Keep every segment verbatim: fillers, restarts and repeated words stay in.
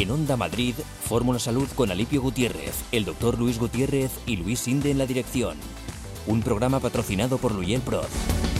En Onda Madrid, Fórmula Salud con Alipio Gutiérrez, el doctor Luis Gutiérrez y Luis Sinde en la dirección. Un programa patrocinado por Luyel Proz.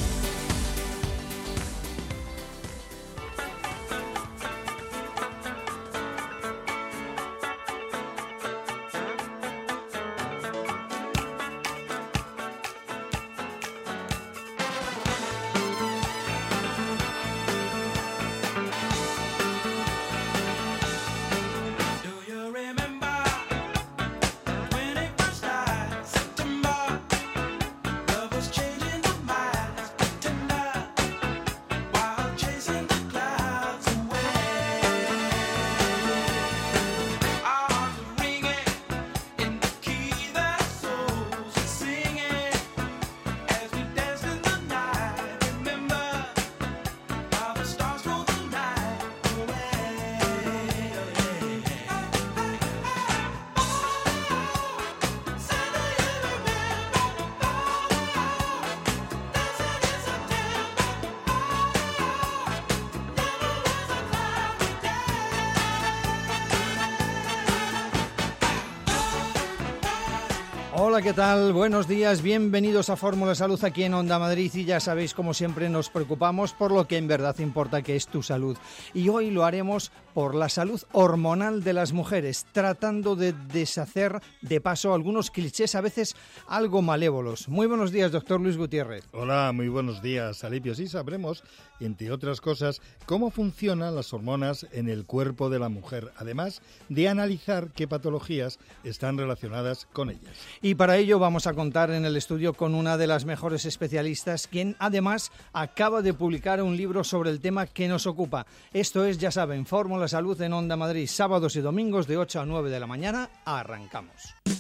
Hola, ¿qué tal? Buenos días, bienvenidos a Fórmula Salud aquí en Onda Madrid y ya sabéis, como siempre, nos preocupamos por lo que en verdad importa, que es tu salud. Y hoy lo haremos por la salud hormonal de las mujeres, tratando de deshacer de paso algunos clichés a veces algo malévolos. Muy buenos días, doctor Luis Gutiérrez. Hola, muy buenos días, Alipio. Sí, sabremos, entre otras cosas, cómo funcionan las hormonas en el cuerpo de la mujer, además de analizar qué patologías están relacionadas con ellas. Y para ello vamos a contar en el estudio con una de las mejores especialistas, quien además acaba de publicar un libro sobre el tema que nos ocupa. Esto es, ya saben, Fórmula Salud en Onda Madrid, sábados y domingos de ocho a nueve de la mañana. Arrancamos.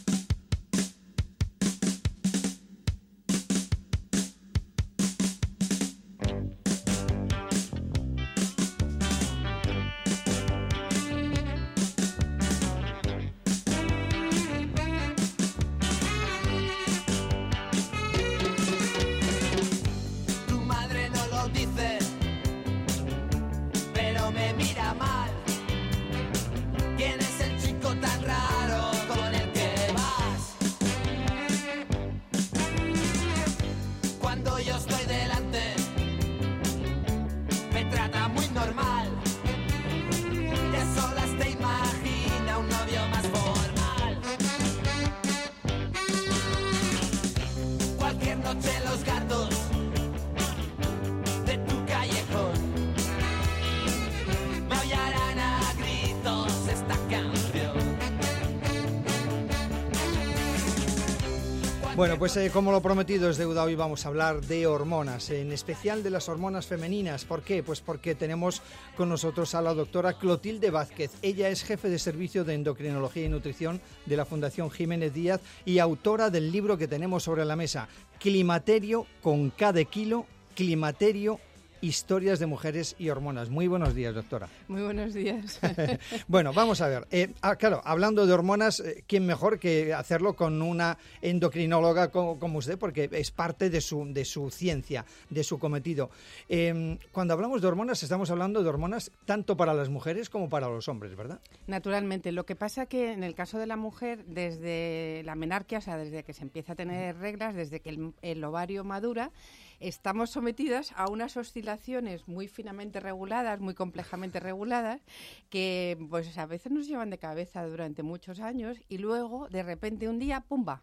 Bueno, pues eh, como lo prometido es deuda, hoy vamos a hablar de hormonas, en especial de las hormonas femeninas. ¿Por qué? Pues porque tenemos con nosotros a la doctora Clotilde Vázquez. Ella es jefe de servicio de endocrinología y nutrición de la Fundación Jiménez Díaz y autora del libro que tenemos sobre la mesa, Climaterio con K de kilo, Climaterio, historias de mujeres y hormonas. Muy buenos días, doctora. Muy buenos días. Bueno, vamos a ver. Eh, ah, claro, hablando de hormonas, eh, ¿quién mejor que hacerlo con una endocrinóloga como, como usted? Porque es parte de su, de su ciencia, de su cometido. Eh, cuando hablamos de hormonas, estamos hablando de hormonas tanto para las mujeres como para los hombres, ¿verdad? Naturalmente. Lo que pasa que en el caso de la mujer, desde la menarquia, o sea, desde que se empieza a tener reglas, desde que el, el ovario madura, estamos sometidas a unas oscilaciones muy finamente reguladas, muy complejamente reguladas, que pues a veces nos llevan de cabeza durante muchos años y luego, de repente, un día, ¡pumba!,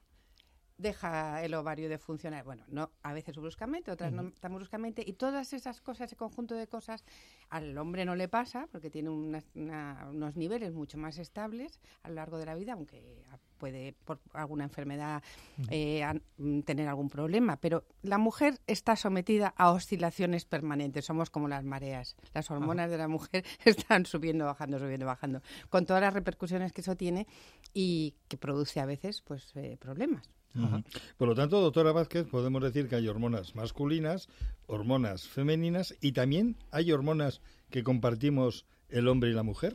deja el ovario de funcionar. Bueno, no, a veces bruscamente, otras uh-huh. no tan bruscamente, y todas esas cosas, ese conjunto de cosas, al hombre no le pasa, porque tiene una, una, unos niveles mucho más estables a lo largo de la vida, aunque puede por alguna enfermedad eh, a, tener algún problema, pero la mujer está sometida a oscilaciones permanentes, somos como las mareas, las hormonas uh-huh. de la mujer están subiendo, bajando, subiendo, bajando, con todas las repercusiones que eso tiene y que produce a veces pues eh, problemas. Uh-huh. Por lo tanto, doctora Vázquez, podemos decir que hay hormonas masculinas, hormonas femeninas y también hay hormonas que compartimos el hombre y la mujer.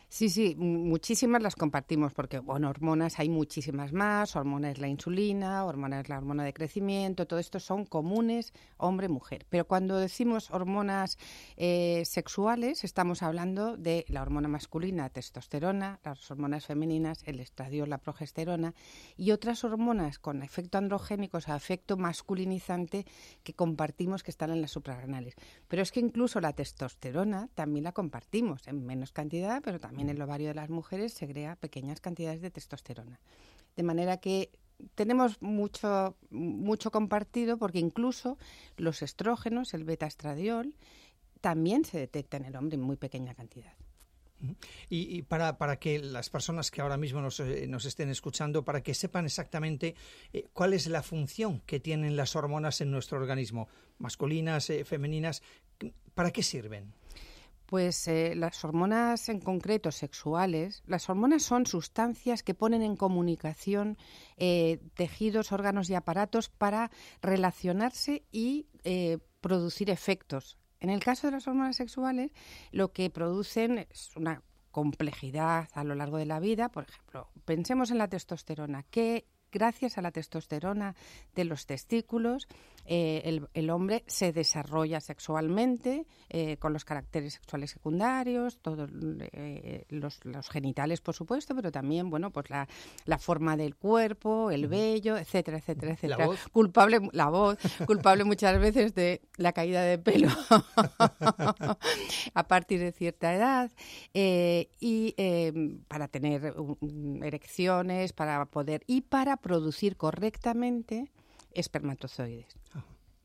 Sí, sí, muchísimas las compartimos porque, bueno, hormonas hay muchísimas más, hormona es la insulina, hormona es la hormona de crecimiento, todo esto son comunes hombre-mujer. Pero cuando decimos hormonas eh, sexuales, estamos hablando de la hormona masculina, testosterona, las hormonas femeninas, el estradiol, la progesterona y otras hormonas con efecto androgénico, o sea, efecto masculinizante que compartimos que están en las suprarrenales. Pero es que incluso la testosterona también la compartimos, en menos cantidad, pero también en el ovario de las mujeres segrega pequeñas cantidades de testosterona. De manera que tenemos mucho, mucho compartido porque incluso los estrógenos, el beta-estradiol, también se detecta en el hombre en muy pequeña cantidad. Y, y para, para que las personas que ahora mismo nos, eh, nos estén escuchando, para que sepan exactamente eh, cuál es la función que tienen las hormonas en nuestro organismo, masculinas, eh, femeninas, ¿para qué sirven? Pues eh, las hormonas en concreto sexuales, las hormonas son sustancias que ponen en comunicación eh, tejidos, órganos y aparatos para relacionarse y eh, producir efectos. En el caso de las hormonas sexuales, lo que producen es una complejidad a lo largo de la vida. Por ejemplo, pensemos en la testosterona, que gracias a la testosterona de los testículos, eh, el, el hombre se desarrolla sexualmente eh, con los caracteres sexuales secundarios, todos eh, los, los genitales, por supuesto, pero también, bueno, pues la, la forma del cuerpo, el vello, etcétera, etcétera, etcétera. La voz. Culpable, la voz, culpable muchas veces de la caída de pelo a partir de cierta edad eh, y eh, para tener um, erecciones, para poder y para producir correctamente espermatozoides. Oh.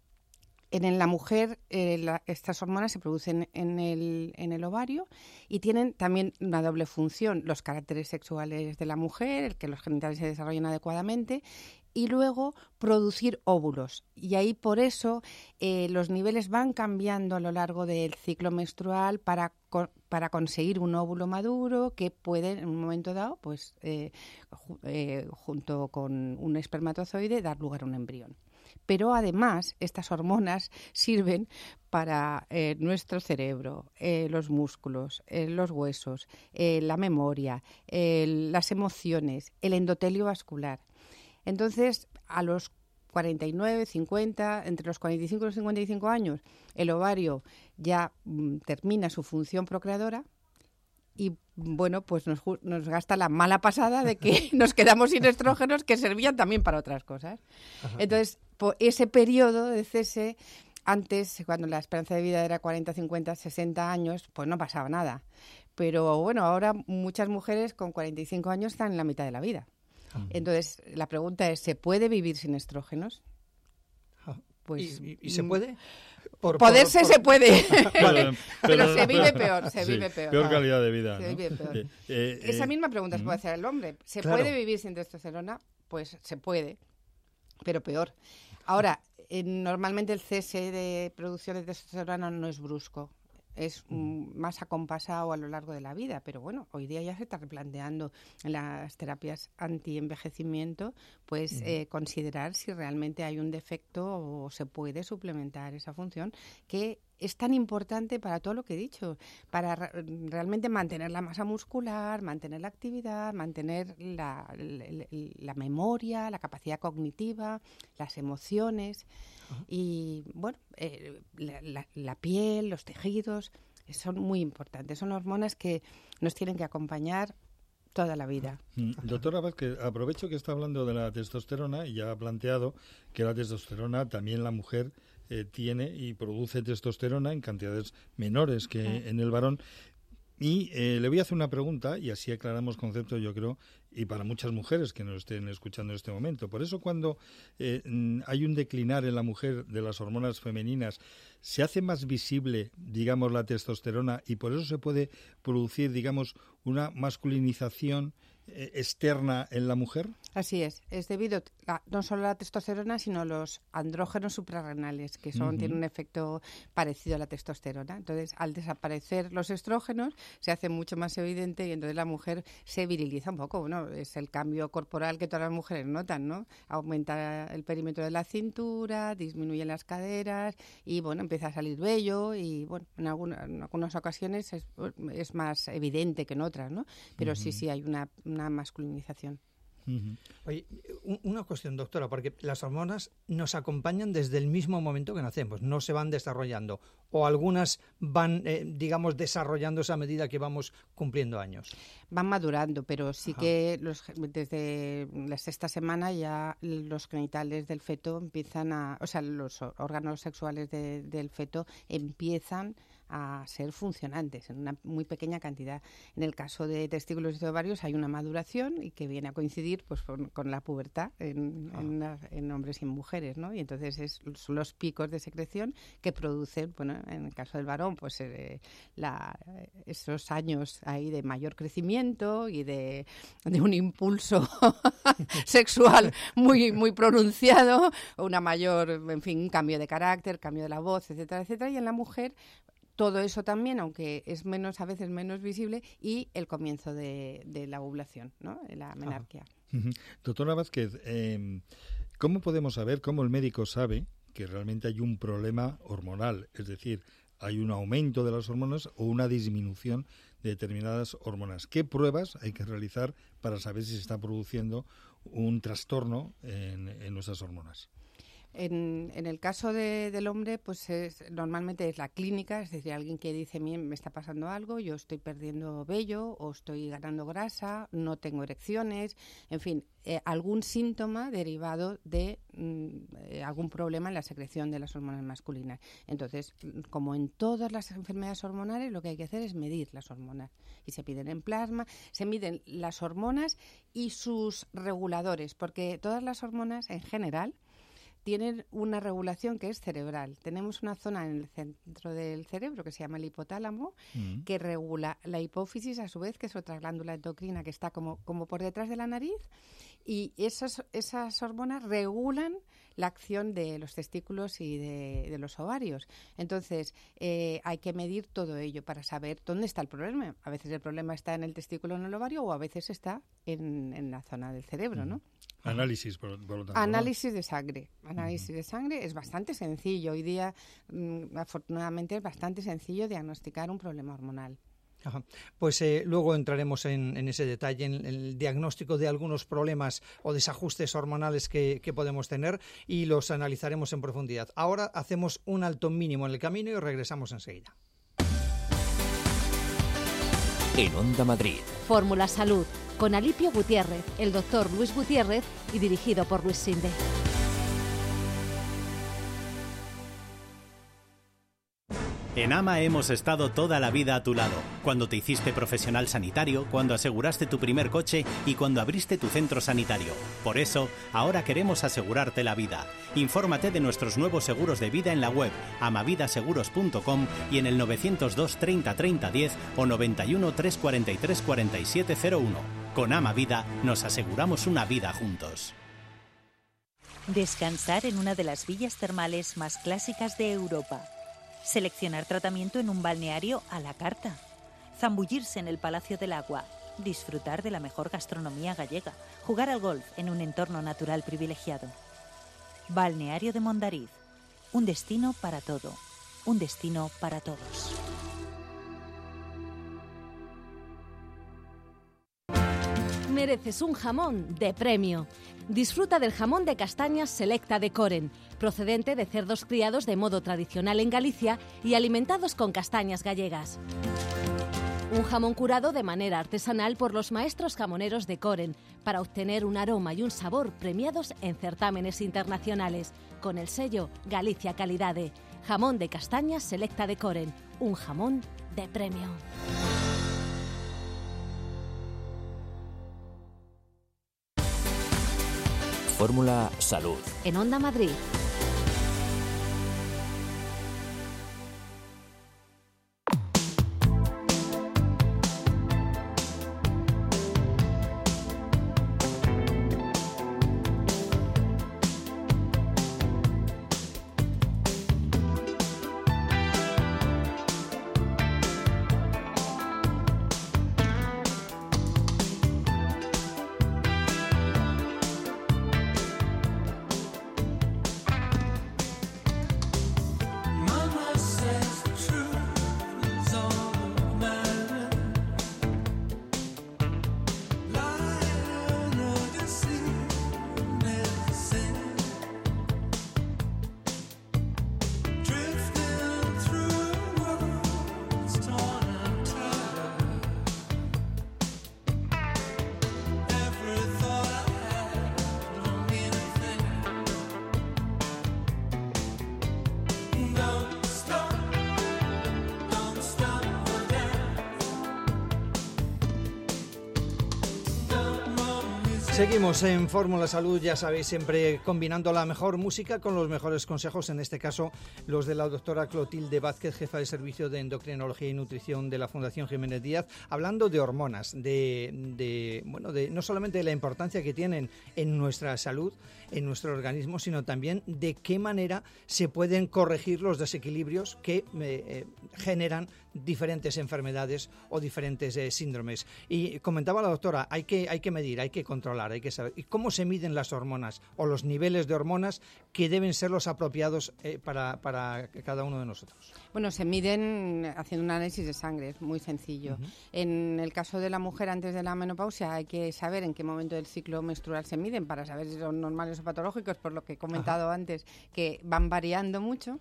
En la mujer eh, la, estas hormonas se producen en el, en el ovario y tienen también una doble función, los caracteres sexuales de la mujer, el que los genitales se desarrollen adecuadamente y luego producir óvulos. Y ahí por eso eh, los niveles van cambiando a lo largo del ciclo menstrual para, para conseguir un óvulo maduro que puede en un momento dado, pues eh, eh, junto con un espermatozoide, dar lugar a un embrión. Pero además estas hormonas sirven para eh, nuestro cerebro, eh, los músculos, eh, los huesos, eh, la memoria, eh, las emociones, el endotelio vascular. Entonces, a los cuarenta y nueve, cincuenta, entre los cuarenta y cinco y los cincuenta y cinco años, el ovario ya mm, termina su función procreadora y, bueno, pues nos, nos gasta la mala pasada de que nos quedamos sin estrógenos que servían también para otras cosas. Ajá. Entonces, por ese periodo de cese, antes, cuando la esperanza de vida era cuarenta, cincuenta, sesenta años, pues no pasaba nada. Pero, bueno, ahora muchas mujeres con cuarenta y cinco años están en la mitad de la vida. Entonces, la pregunta es, ¿se puede vivir sin estrógenos? Pues, ¿Y, y, y se puede? Por, Poderse por, por... se puede, vale, pero, pero se vive peor, se sí, vive peor. Peor calidad de vida, se ¿no? vive peor. Eh, eh, Esa misma pregunta eh, se puede hacer al hombre. ¿Se claro. puede vivir sin testosterona? Pues se puede, pero peor. Ahora, eh, normalmente el cese de producción de testosterona no es brusco. Es mm, más acompasado a lo largo de la vida, pero bueno, hoy día ya se está replanteando en las terapias anti-envejecimiento, pues uh-huh. eh, considerar si realmente hay un defecto o se puede suplementar esa función que es tan importante para todo lo que he dicho, para re- realmente mantener la masa muscular, mantener la actividad, mantener la, la, la memoria, la capacidad cognitiva, las emociones. Uh-huh. Y bueno, eh, la, la, la piel, los tejidos, son muy importantes. Son hormonas que nos tienen que acompañar toda la vida. Mm, doctora Vázquez, aprovecho que está hablando de la testosterona y ya ha planteado que la testosterona también la mujer eh, tiene y produce testosterona en cantidades menores que uh-huh. en el varón. Y eh, le voy a hacer una pregunta y así aclaramos conceptos, yo creo, y para muchas mujeres que nos estén escuchando en este momento. Por eso cuando eh, hay un declinar en la mujer de las hormonas femeninas, ¿se hace más visible, digamos, la testosterona y por eso se puede producir, digamos, una masculinización eh, externa en la mujer? Así es, es debido a, no solo a la testosterona, sino a los andrógenos suprarrenales, que son, uh-huh. tienen un efecto parecido a la testosterona. Entonces, al desaparecer los estrógenos, se hace mucho más evidente y entonces la mujer se viriliza un poco. Bueno, es el cambio corporal que todas las mujeres notan, ¿no? Aumenta el perímetro de la cintura, disminuyen las caderas y, bueno, empieza a salir vello y, bueno, en, alguna, en algunas ocasiones es, es más evidente que en otras, ¿no? Pero uh-huh. sí, sí, hay una, una masculinización. Uh-huh. Oye, una cuestión, doctora, porque las hormonas nos acompañan desde el mismo momento que nacemos, no se van desarrollando, o algunas van, eh, digamos, desarrollándose a medida que vamos cumpliendo años. Van madurando, pero sí Ajá. que los, desde la sexta semana ya los genitales del feto empiezan a, o sea, los órganos sexuales de, del feto empiezan a ser funcionantes en una muy pequeña cantidad. En el caso de testículos y de ovarios hay una maduración y que viene a coincidir pues con, con la pubertad en, ah. en, en hombres y en mujeres, ¿no? Y entonces es, son los picos de secreción que producen, bueno, en el caso del varón, pues eh, la, esos años ahí de mayor crecimiento y de, de un impulso sexual muy muy pronunciado, una mayor, en fin, un cambio de carácter, cambio de la voz, etcétera, etcétera. Y en la mujer todo eso también, aunque es menos a veces menos visible, y el comienzo de, de la ovulación, ¿no? La menarquia. Uh-huh. Doctora Vázquez, eh, ¿cómo podemos saber, cómo el médico sabe que realmente hay un problema hormonal? Es decir, hay un aumento de las hormonas o una disminución de determinadas hormonas. ¿Qué pruebas hay que realizar para saber si se está produciendo un trastorno en, en nuestras hormonas? En, en el caso de, del hombre, pues es, normalmente es la clínica, es decir, alguien que dice, me está pasando algo, yo estoy perdiendo vello o estoy ganando grasa, no tengo erecciones, en fin, eh, algún síntoma derivado de mm, eh, algún problema en la secreción de las hormonas masculinas. Entonces, como en todas las enfermedades hormonales, lo que hay que hacer es medir las hormonas. Y se piden en plasma, se miden las hormonas y sus reguladores, porque todas las hormonas en general tienen una regulación que es cerebral. Tenemos una zona en el centro del cerebro que se llama el hipotálamo, mm. que regula la hipófisis, a su vez, que es otra glándula endocrina que está como, como por detrás de la nariz, y esas, esas hormonas regulan la acción de los testículos y de, de los ovarios. Entonces, eh, hay que medir todo ello para saber dónde está el problema. A veces el problema está en el testículo o en el ovario, o a veces está en, en la zona del cerebro, ¿no? Análisis, por, por lo tanto. Análisis ¿no? de sangre. Análisis uh-huh. de sangre es bastante sencillo. Hoy día, mmm, afortunadamente, es bastante sencillo diagnosticar un problema hormonal. Ajá. Pues eh, luego entraremos en, en ese detalle, en, en el diagnóstico de algunos problemas o desajustes hormonales que, que podemos tener, y los analizaremos en profundidad. Ahora hacemos un alto mínimo en el camino y regresamos enseguida. En Onda Madrid. Fórmula Salud, con Alipio Gutiérrez, el doctor Luis Gutiérrez y dirigido por Luis Sinde. En AMA hemos estado toda la vida a tu lado, cuando te hiciste profesional sanitario, cuando aseguraste tu primer coche y cuando abriste tu centro sanitario. Por eso, ahora queremos asegurarte la vida. Infórmate de nuestros nuevos seguros de vida en la web amavidaseguros punto com y en el novecientos dos treinta treinta diez o noventa y uno trescientos cuarenta y tres cuarenta y siete cero uno. Con AMA Vida nos aseguramos una vida juntos. Descansar en una de las villas termales más clásicas de Europa. Seleccionar tratamiento en un balneario a la carta. Zambullirse en el Palacio del Agua. Disfrutar de la mejor gastronomía gallega. Jugar al golf en un entorno natural privilegiado. Balneario de Mondariz. Un destino para todo. Un destino para todos. Mereces un jamón de premio. Disfruta del jamón de castañas Selecta de Coren, procedente de cerdos criados de modo tradicional en Galicia y alimentados con castañas gallegas. Un jamón curado de manera artesanal por los maestros jamoneros de Coren, para obtener un aroma y un sabor premiados en certámenes internacionales, con el sello Galicia Calidade. Jamón de castañas Selecta de Coren, un jamón de premio. Fórmula Salud. En Onda Madrid. Seguimos en Fórmula Salud, ya sabéis, siempre combinando la mejor música con los mejores consejos, en este caso los de la doctora Clotilde Vázquez, jefa de servicio de endocrinología y nutrición de la Fundación Jiménez Díaz, hablando de hormonas, de, de bueno, de no solamente de la importancia que tienen en nuestra salud, en nuestro organismo, sino también de qué manera se pueden corregir los desequilibrios que eh, eh, generan diferentes enfermedades o diferentes eh, síndromes. Y comentaba la doctora, hay que, hay que medir, hay que controlar, hay que saber. ¿Y cómo se miden las hormonas o los niveles de hormonas que deben ser los apropiados eh, para, para cada uno de nosotros? Bueno, se miden haciendo un análisis de sangre, es muy sencillo. Uh-huh. En el caso de la mujer antes de la menopausia hay que saber en qué momento del ciclo menstrual se miden para saber si son normales o patológicos, por lo que he comentado Ajá. antes, que van variando mucho.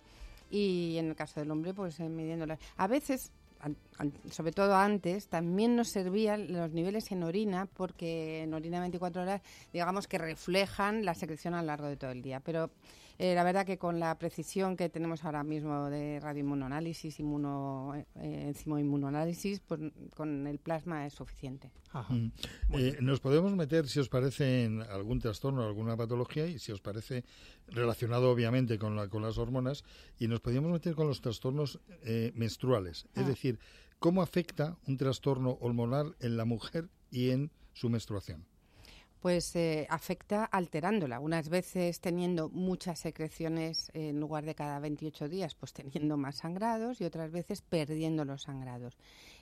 Y en el caso del hombre, pues eh, midiéndolas. A veces, an, an, sobre todo antes, también nos servían los niveles en orina, porque en orina veinticuatro horas, digamos que reflejan la secreción a lo largo de todo el día. Pero eh, la verdad que con la precisión que tenemos ahora mismo de radioinmunoanálisis, inmuno, eh, enzimoinmunoanálisis, pues con el plasma es suficiente. Ajá. Mm. Eh, nos podemos meter, si os parece, en algún trastorno, alguna patología, y si os parece, relacionado obviamente con, la, con las hormonas, y nos podríamos meter con los trastornos eh, menstruales. Ah. Es decir, ¿cómo afecta un trastorno hormonal en la mujer y en su menstruación? Pues eh, afecta alterándola, unas veces teniendo muchas secreciones eh, en lugar de cada veintiocho días, pues teniendo más sangrados, y otras veces perdiendo los sangrados.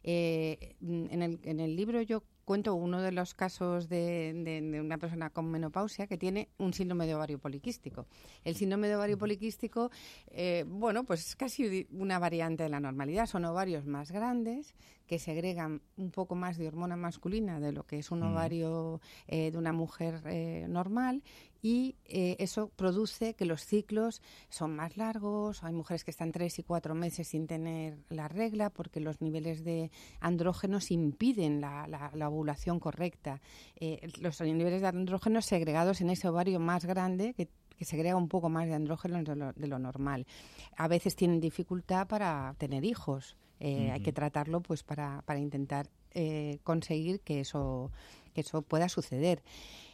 Eh, en, el, en el libro yo cuento uno de los casos de, de, de una persona con menopausia que tiene un síndrome de ovario poliquístico. El síndrome de ovario poliquístico, eh, bueno, pues es casi una variante de la normalidad. Son ovarios más grandes que segregan un poco más de hormona masculina de lo que es un ovario eh, de una mujer eh, normal, y eh, eso produce que los ciclos son más largos. Hay mujeres que están tres y cuatro meses sin tener la regla porque los niveles de andrógenos impiden la, la, la ovulación correcta. Eh, los niveles de andrógenos segregados en ese ovario más grande que que segrega un poco más de andrógenos de lo, de lo normal. A veces tienen dificultad para tener hijos. Eh, uh-huh. Hay que tratarlo pues para, para intentar eh, conseguir que eso, que eso pueda suceder.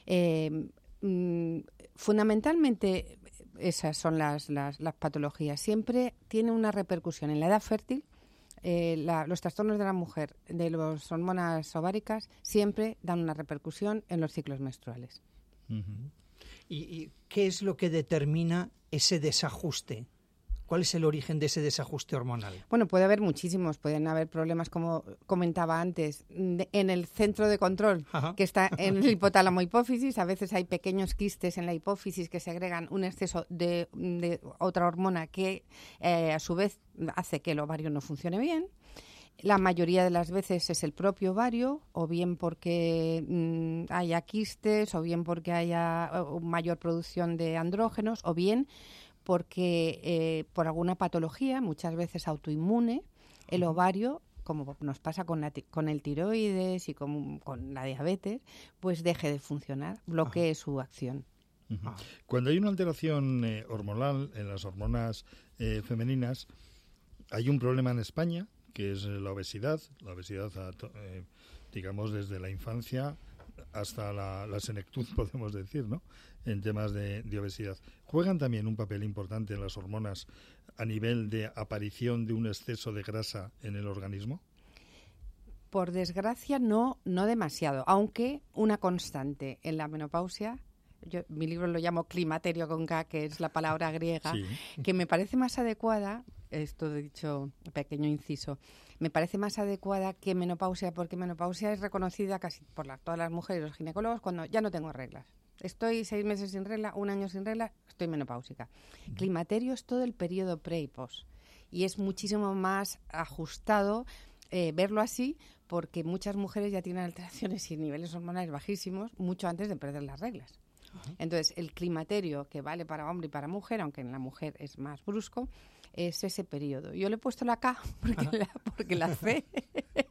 Eh, mm, fundamentalmente esas son las, las, las patologías. Siempre tiene una repercusión en la edad fértil. Eh, la, los trastornos de la mujer, de las hormonas ováricas, siempre dan una repercusión en los ciclos menstruales. Uh-huh. ¿Y, ¿Y qué es lo que determina ese desajuste? ¿Cuál es el origen de ese desajuste hormonal? Bueno, puede haber muchísimos. Pueden haber problemas, como comentaba antes, de, en el centro de control, Ajá. que está en el hipotálamo hipófisis. A veces hay pequeños quistes en la hipófisis que segregan un exceso de, de otra hormona que, eh, a su vez, hace que el ovario no funcione bien. La mayoría de las veces es el propio ovario, o bien porque mmm, haya quistes, o bien porque haya uh, mayor producción de andrógenos, o bien porque eh, por alguna patología, muchas veces autoinmune, el ovario, como nos pasa con, la, con el tiroides y con, con la diabetes, pues deje de funcionar, bloquee Ajá. su acción. Uh-huh. Cuando hay una alteración eh, hormonal en las hormonas eh, femeninas, hay un problema en España, que es la obesidad, la obesidad, eh, digamos, desde la infancia hasta la, la senectud, podemos decir, ¿no?, en temas de, de obesidad. ¿Juegan también un papel importante en las hormonas a nivel de aparición de un exceso de grasa en el organismo? Por desgracia, no, no demasiado, aunque una constante en la menopausia. Yo, mi libro lo llamo climaterio con K, que es la palabra griega, sí. que me parece más adecuada, esto he dicho, pequeño inciso, me parece más adecuada que menopausia, porque menopausia es reconocida casi por la, todas las mujeres y los ginecólogos cuando ya no tengo reglas. Estoy seis meses sin regla, un año sin regla, estoy menopáusica. Uh-huh. Climaterio es todo el periodo pre y post, y es muchísimo más ajustado eh, verlo así, porque muchas mujeres ya tienen alteraciones y niveles hormonales bajísimos mucho antes de perder las reglas. Entonces, el climaterio, que vale para hombre y para mujer, aunque en la mujer es más brusco, es ese periodo. Yo le he puesto la K porque, la, porque la C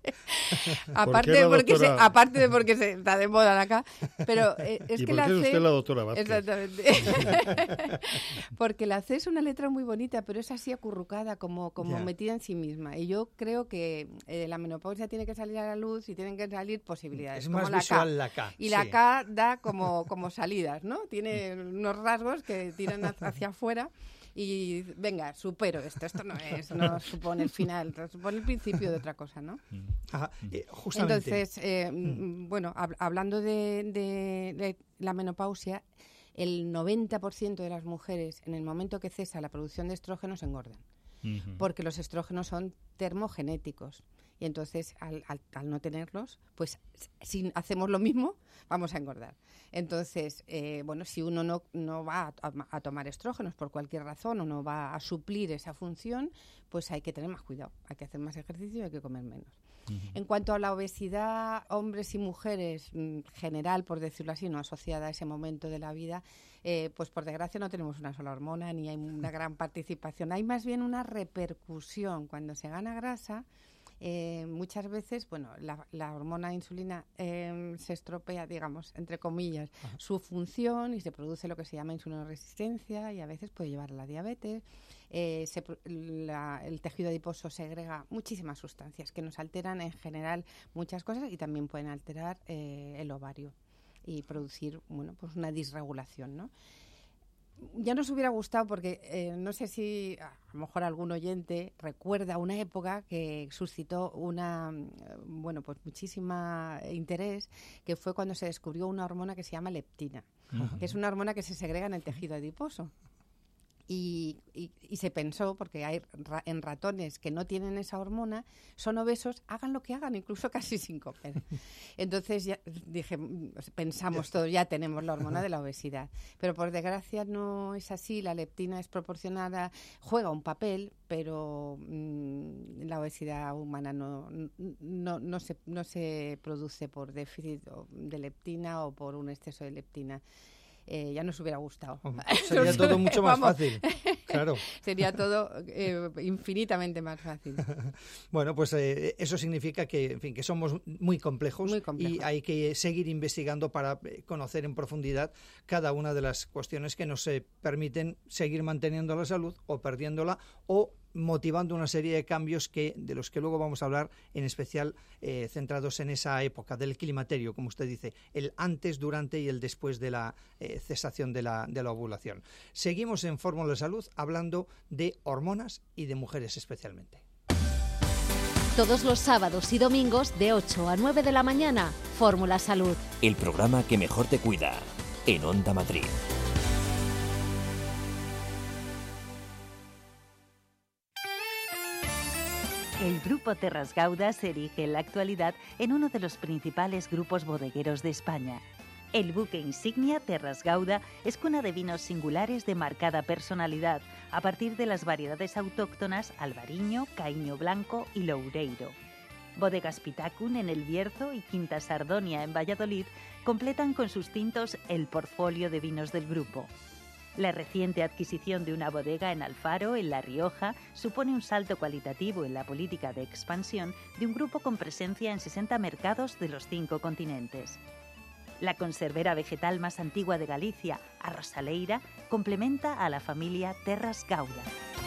aparte, ¿Por de porque doctora... se, aparte de porque se está de moda acá, pero eh, es ¿Y que por la qué es C... usted la doctora Vázquez? Exactamente. Porque la C es una letra muy bonita, pero es así acurrucada, como, como Ya. metida en sí misma. Y yo creo que eh, la menopausia tiene que salir a la luz y tienen que salir posibilidades. Es como más la visual K. la K. Y la sí. K da como, como salidas, ¿no? Tiene unos rasgos que tiran hacia afuera. Y venga, supero esto, esto no es, no supone el final, supone el principio de otra cosa, ¿no? Ajá, eh, justamente. Entonces, eh, mm. bueno, hab- hablando de, de, de la menopausia, el noventa por ciento de las mujeres, en el momento que cesa la producción de estrógenos, engordan. Uh-huh. Porque los estrógenos son termogenéticos. Y entonces, al, al, al no tenerlos, pues si hacemos lo mismo, vamos a engordar. Entonces, eh, bueno, si uno no, no va a, a tomar estrógenos por cualquier razón o no va a suplir esa función, pues hay que tener más cuidado, hay que hacer más ejercicio y hay que comer menos. Uh-huh. En cuanto a la obesidad, hombres y mujeres, en general, por decirlo así, no asociada a ese momento de la vida, eh, pues por desgracia no tenemos una sola hormona ni hay una gran participación. Hay más bien una repercusión. Cuando se gana grasa, Eh, muchas veces, bueno, la, la hormona insulina eh, se estropea, digamos, entre comillas, Ajá. su función y se produce lo que se llama insulinoresistencia y a veces puede llevar a la diabetes. Eh, se, la, el tejido adiposo segrega muchísimas sustancias que nos alteran en general muchas cosas y también pueden alterar eh, el ovario y producir, bueno, pues una disregulación, ¿no? Ya nos hubiera gustado porque eh, no sé si a lo mejor algún oyente recuerda una época que suscitó una bueno pues muchísima interés, que fue cuando se descubrió una hormona que se llama leptina, uh-huh. que es una hormona que se segrega en el tejido adiposo. Y, y, y se pensó, porque hay ra, en ratones que no tienen esa hormona, son obesos, hagan lo que hagan, incluso casi sin comer. Entonces ya dije, pensamos todos, ya tenemos la hormona de la obesidad. Pero por desgracia no es así, la leptina es proporcionada, juega un papel, pero mmm, la obesidad humana no, no, no, se, no se produce por déficit de leptina o por un exceso de leptina. Eh, ya nos hubiera gustado. Sería todo mucho más Vamos. fácil. Claro. Sería todo eh, infinitamente más fácil. Bueno, pues eh, eso significa que, en fin, que somos muy complejos, muy complejos y hay que seguir investigando para conocer en profundidad cada una de las cuestiones que nos eh, permiten seguir manteniendo la salud o perdiéndola o motivando una serie de cambios que de los que luego vamos a hablar, en especial eh, centrados en esa época del climaterio, como usted dice, el antes, durante y el después de la eh, cesación de la, de la ovulación. Seguimos en Fórmula de Salud hablando de hormonas y de mujeres especialmente. Todos los sábados y domingos de ocho a nueve de la mañana, Fórmula Salud. El programa que mejor te cuida, en Onda Madrid. El Grupo Terras Gauda se erige en la actualidad en uno de los principales grupos bodegueros de España. El buque insignia Terras Gauda es cuna de vinos singulares de marcada personalidad, a partir de las variedades autóctonas Albariño, Caíño Blanco y Loureiro. Bodegas Pitacun en El Bierzo y Quinta Sardonia en Valladolid completan con sus tintos el portfolio de vinos del grupo. La reciente adquisición de una bodega en Alfaro, en La Rioja, supone un salto cualitativo en la política de expansión de un grupo con presencia en sesenta mercados de los cinco continentes. La conservera vegetal más antigua de Galicia, Arrosaleira, complementa a la familia Terras Gauda.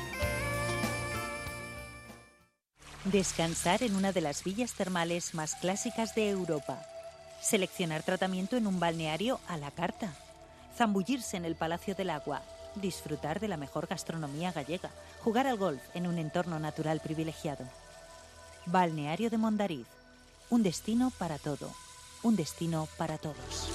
Descansar en una de las villas termales más clásicas de Europa. Seleccionar tratamiento en un balneario a la carta. Zambullirse en el Palacio del Agua, disfrutar de la mejor gastronomía gallega, jugar al golf en un entorno natural privilegiado. Balneario de Mondariz, un destino para todo, un destino para todos.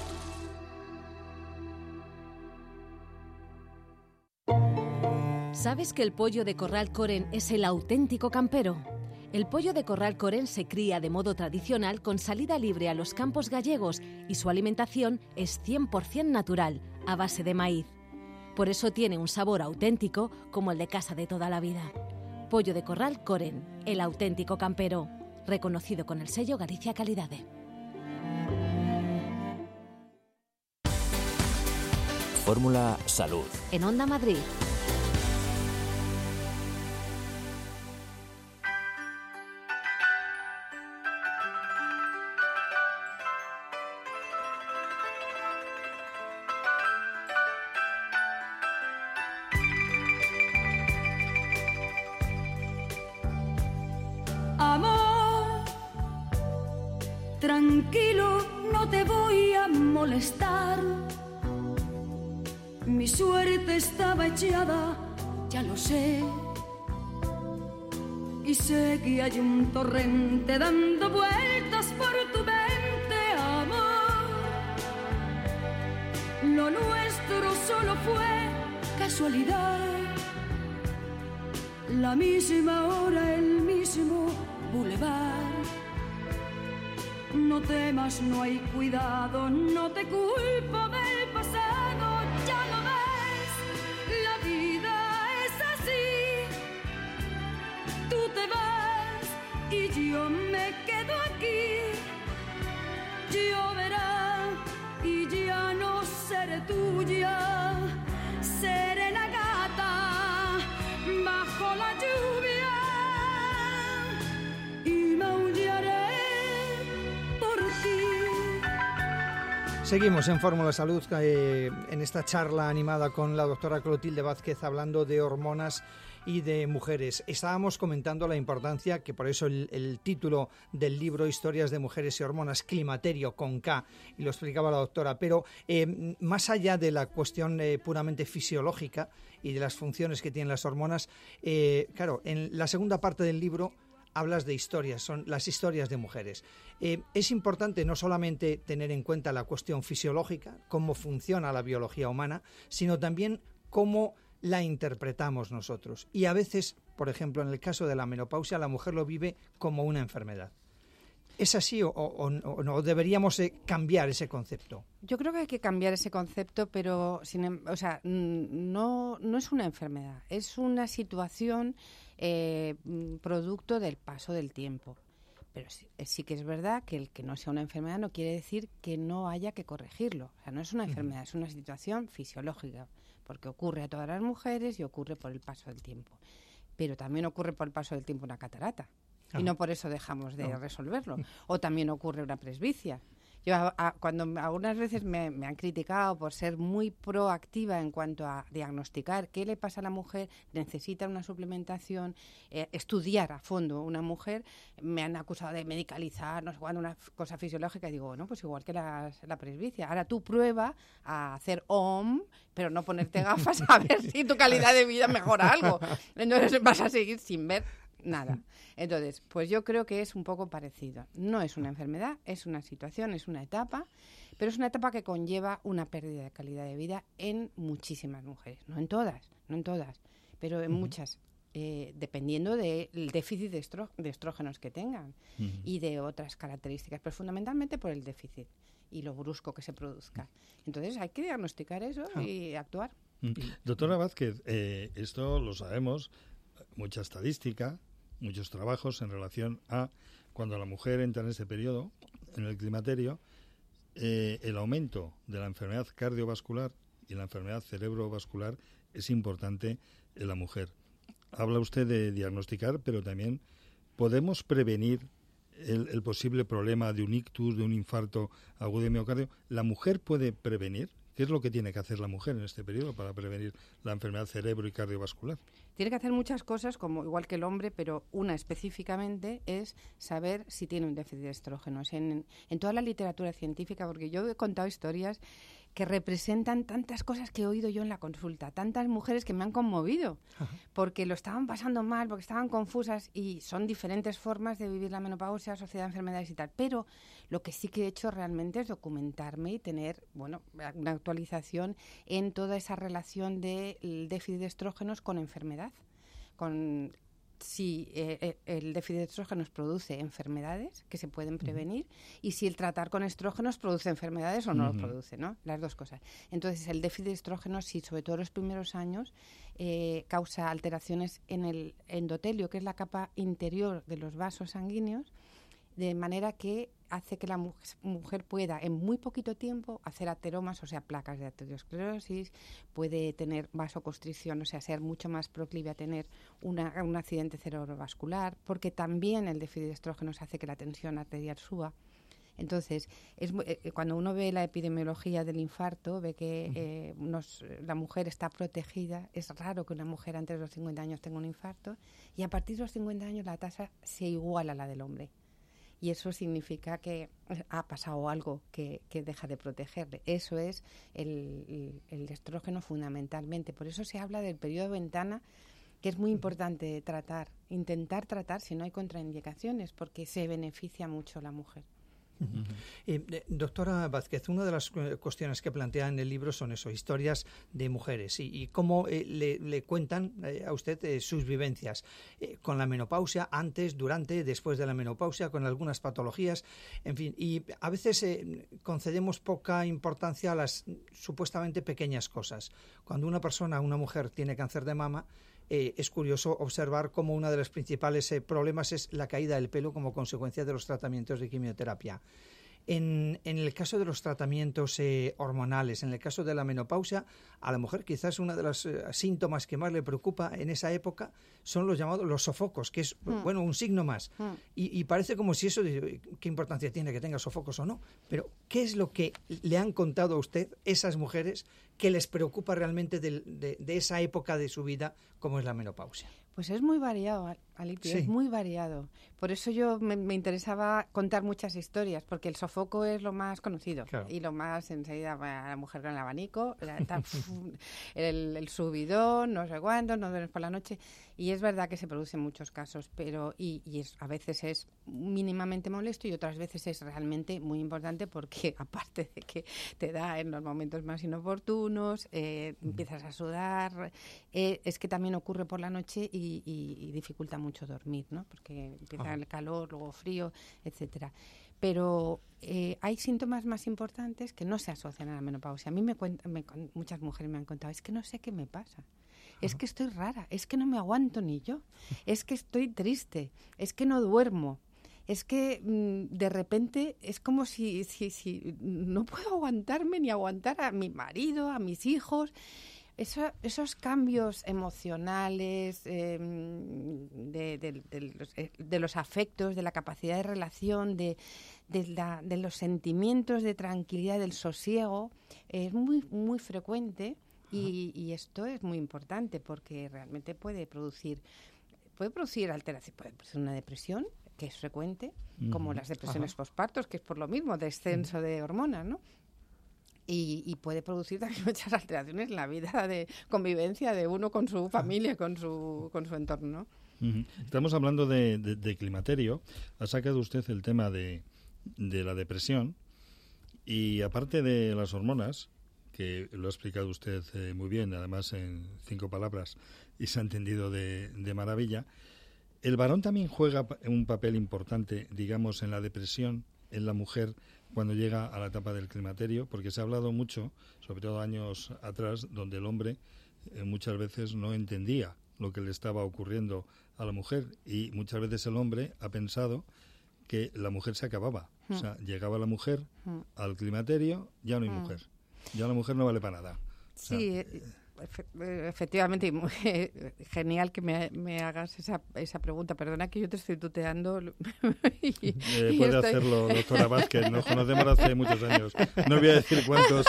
¿Sabes que el pollo de Corral Coren es el auténtico campero? El pollo de Corral Coren se cría de modo tradicional con salida libre a los campos gallegos y su alimentación es cien por ciento natural, a base de maíz. Por eso tiene un sabor auténtico como el de casa de toda la vida. Pollo de Corral Coren, el auténtico campero, reconocido con el sello Galicia Calidade. Fórmula Salud. En Onda Madrid. tranquilo, no te voy a molestar. Mi suerte estaba echada, ya lo sé. Y sé que hay un torrente dando vueltas por tu mente, amor. Lo nuestro solo fue casualidad. La misma hora, el mismo bulevar. No temas, no hay cuidado, no te culpo del pasado, ya lo ves, la vida es así. Tú te vas y yo me quedo aquí. Lloverá y ya no seré tuya, seré la gata bajo la lluvia y maullaré. Seguimos en Fórmula Salud, eh, en esta charla animada con la doctora Clotilde Vázquez, hablando de hormonas y de mujeres. Estábamos comentando la importancia, que por eso el, el título del libro Historias de Mujeres y Hormonas, Climaterio con K, y lo explicaba la doctora, pero eh, más allá de la cuestión eh, puramente fisiológica y de las funciones que tienen las hormonas, eh, claro, en la segunda parte del libro hablas de historias, son las historias de mujeres. Eh, es importante no solamente tener en cuenta la cuestión fisiológica, cómo funciona la biología humana, sino también cómo la interpretamos nosotros. Y a veces, por ejemplo, en el caso de la menopausia, la mujer lo vive como una enfermedad. ¿Es así o, o, o no? ¿Deberíamos eh, cambiar ese concepto? Yo creo que hay que cambiar ese concepto, pero sin, o sea, no, no es una enfermedad, es una situación eh, producto del paso del tiempo. Pero sí, sí que es verdad que el que no sea una enfermedad no quiere decir que no haya que corregirlo. O sea, no es una enfermedad, uh-huh. es una situación fisiológica, porque ocurre a todas las mujeres y ocurre por el paso del tiempo. Pero también ocurre por el paso del tiempo una catarata. Y no por eso dejamos de no. resolverlo. O también ocurre una presbicia. Yo a, a, cuando algunas veces me, me han criticado por ser muy proactiva en cuanto a diagnosticar qué le pasa a la mujer, necesita una suplementación, eh, estudiar a fondo una mujer, me han acusado de medicalizar, no sé cuándo, una cosa fisiológica, y digo, bueno, pues igual que la, la presbicia. Ahora tú prueba a hacer O M, pero no ponerte gafas a ver si tu calidad de vida mejora algo. Entonces vas a seguir sin ver nada. Entonces, pues yo creo que es un poco parecido. No es una enfermedad, es una situación, es una etapa, pero es una etapa que conlleva una pérdida de calidad de vida en muchísimas mujeres. No en todas, no en todas, pero en uh-huh. muchas, eh, dependiendo del déficit de, estro- de estrógenos que tengan uh-huh. y de otras características, pero fundamentalmente por el déficit y lo brusco que se produzca. Entonces hay que diagnosticar eso uh-huh. y actuar. Uh-huh. Doctora Vázquez, eh, esto lo sabemos, mucha estadística, muchos trabajos en relación a cuando la mujer entra en ese periodo, en el climaterio, eh, el aumento de la enfermedad cardiovascular y la enfermedad cerebrovascular es importante en la mujer. Habla usted de diagnosticar, pero también podemos prevenir el, el posible problema de un ictus, de un infarto agudo de miocardio. ¿La mujer puede prevenir? ¿Qué es lo que tiene que hacer la mujer en este periodo para prevenir la enfermedad cerebro y cardiovascular? Tiene que hacer muchas cosas, como igual que el hombre, pero una específicamente es saber si tiene un déficit de estrógenos. En, en toda la literatura científica, porque yo he contado historias que representan tantas cosas que he oído yo en la consulta, tantas mujeres que me han conmovido, ajá. porque lo estaban pasando mal, porque estaban confusas, y son diferentes formas de vivir la menopausia, asociada a enfermedades y tal. Pero lo que sí que he hecho realmente es documentarme y tener, bueno, una actualización en toda esa relación del déficit de estrógenos con enfermedad, con si eh, el déficit de estrógenos produce enfermedades que se pueden prevenir uh-huh. y si el tratar con estrógenos produce enfermedades o no uh-huh. lo produce, ¿no? Las dos cosas. Entonces, el déficit de estrógenos, sí, sobre todo en los primeros años, eh, causa alteraciones en el endotelio, que es la capa interior de los vasos sanguíneos, de manera que hace que la mu- mujer pueda en muy poquito tiempo hacer ateromas, o sea, placas de arteriosclerosis, puede tener vasoconstricción, o sea, ser mucho más proclive a tener una, un accidente cerebrovascular, porque también el déficit de estrógenos hace que la tensión arterial suba. Entonces, es, eh, cuando uno ve la epidemiología del infarto, ve que eh, unos, la mujer está protegida. Es raro que una mujer antes de los cincuenta años tenga un infarto, y a partir de los cincuenta años la tasa se iguala a la del hombre. y eso significa que ha pasado algo que, que deja de protegerle. Eso es el, el, el estrógeno fundamentalmente. Por eso se habla del periodo ventana, que es muy importante tratar, intentar tratar si no hay contraindicaciones, porque se beneficia mucho la mujer. Uh-huh. Eh, doctora Vázquez, una de las cuestiones que plantea en el libro son eso, historias de mujeres y, y cómo eh, le, le cuentan eh, a usted eh, sus vivencias eh, con la menopausia, antes, durante, después de la menopausia, con algunas patologías, en fin, y a veces eh, concedemos poca importancia a las supuestamente pequeñas cosas. Cuando una persona, una mujer, tiene cáncer de mama, Eh, es curioso observar cómo uno de los principales eh, problemas es la caída del pelo como consecuencia de los tratamientos de quimioterapia. En, en el caso de los tratamientos eh, hormonales, en el caso de la menopausia, a la mujer quizás uno de los eh, síntomas que más le preocupa en esa época son los llamados los sofocos, que es mm. bueno un signo más. Mm. Y, y parece como si eso, ¿qué importancia tiene que tenga sofocos o no? Pero, ¿qué es lo que le han contado a usted esas mujeres que les preocupa realmente de, de, de esa época de su vida como es la menopausia? Pues es muy variado, Alipio, sí. es muy variado. Por eso yo me, me interesaba contar muchas historias, porque el sofoco es lo más conocido. Claro. Y lo más enseguida, bueno, la mujer con el abanico, la, el, el subidón, no sé cuánto, no duermes por la noche. Y es verdad que se produce en muchos casos, pero y, y es, a veces es mínimamente molesto y otras veces es realmente muy importante porque aparte de que te da en los momentos más inoportunos, eh, mm. empiezas a sudar, eh, es que también ocurre por la noche y, y, y dificulta mucho dormir, ¿no? Porque empieza oh. el calor, luego frío, etcétera. Pero eh, hay síntomas más importantes que no se asocian a la menopausia. A mí me cuentan, me, muchas mujeres me han contado, es que no sé qué me pasa. Es que estoy rara, es que no me aguanto ni yo, es que estoy triste, es que no duermo, es que mmm, de repente es como si, si, si no puedo aguantarme ni aguantar a mi marido, a mis hijos. Eso, esos cambios emocionales, eh, de, de, de, los, de los afectos, de la capacidad de relación, de, de, la, de los sentimientos de tranquilidad, del sosiego, es muy, muy frecuente. Y, y esto es muy importante porque realmente puede producir puede producir alteración, puede producir una depresión, que es frecuente, uh-huh. como las depresiones pospartos, que es por lo mismo, descenso uh-huh. de hormonas, ¿no? Y, y puede producir también muchas alteraciones en la vida de convivencia de uno con su familia, con su, con su entorno, ¿no? Uh-huh. Estamos hablando de, de, de climaterio. Ha sacado usted el tema de, de la depresión y aparte de las hormonas, que lo ha explicado usted eh, muy bien, además en cinco palabras, y se ha entendido de, de maravilla. ¿El varón también juega un papel importante, digamos, en la depresión en la mujer cuando llega a la etapa del climaterio? Porque se ha hablado mucho, sobre todo años atrás, donde el hombre eh, muchas veces no entendía lo que le estaba ocurriendo a la mujer y muchas veces el hombre ha pensado que la mujer se acababa. Mm. O sea, llegaba la mujer mm. al climaterio, ya no hay mm. mujer. Ya la mujer no vale para nada. Sí, o sea, eh, efe- efectivamente, muy, eh, genial que me, me hagas esa, esa pregunta. Perdona que yo te estoy tuteando. y, eh, y puede estoy... hacerlo, doctora Vázquez. Nos conocemos hace muchos años. No voy a decir cuántos.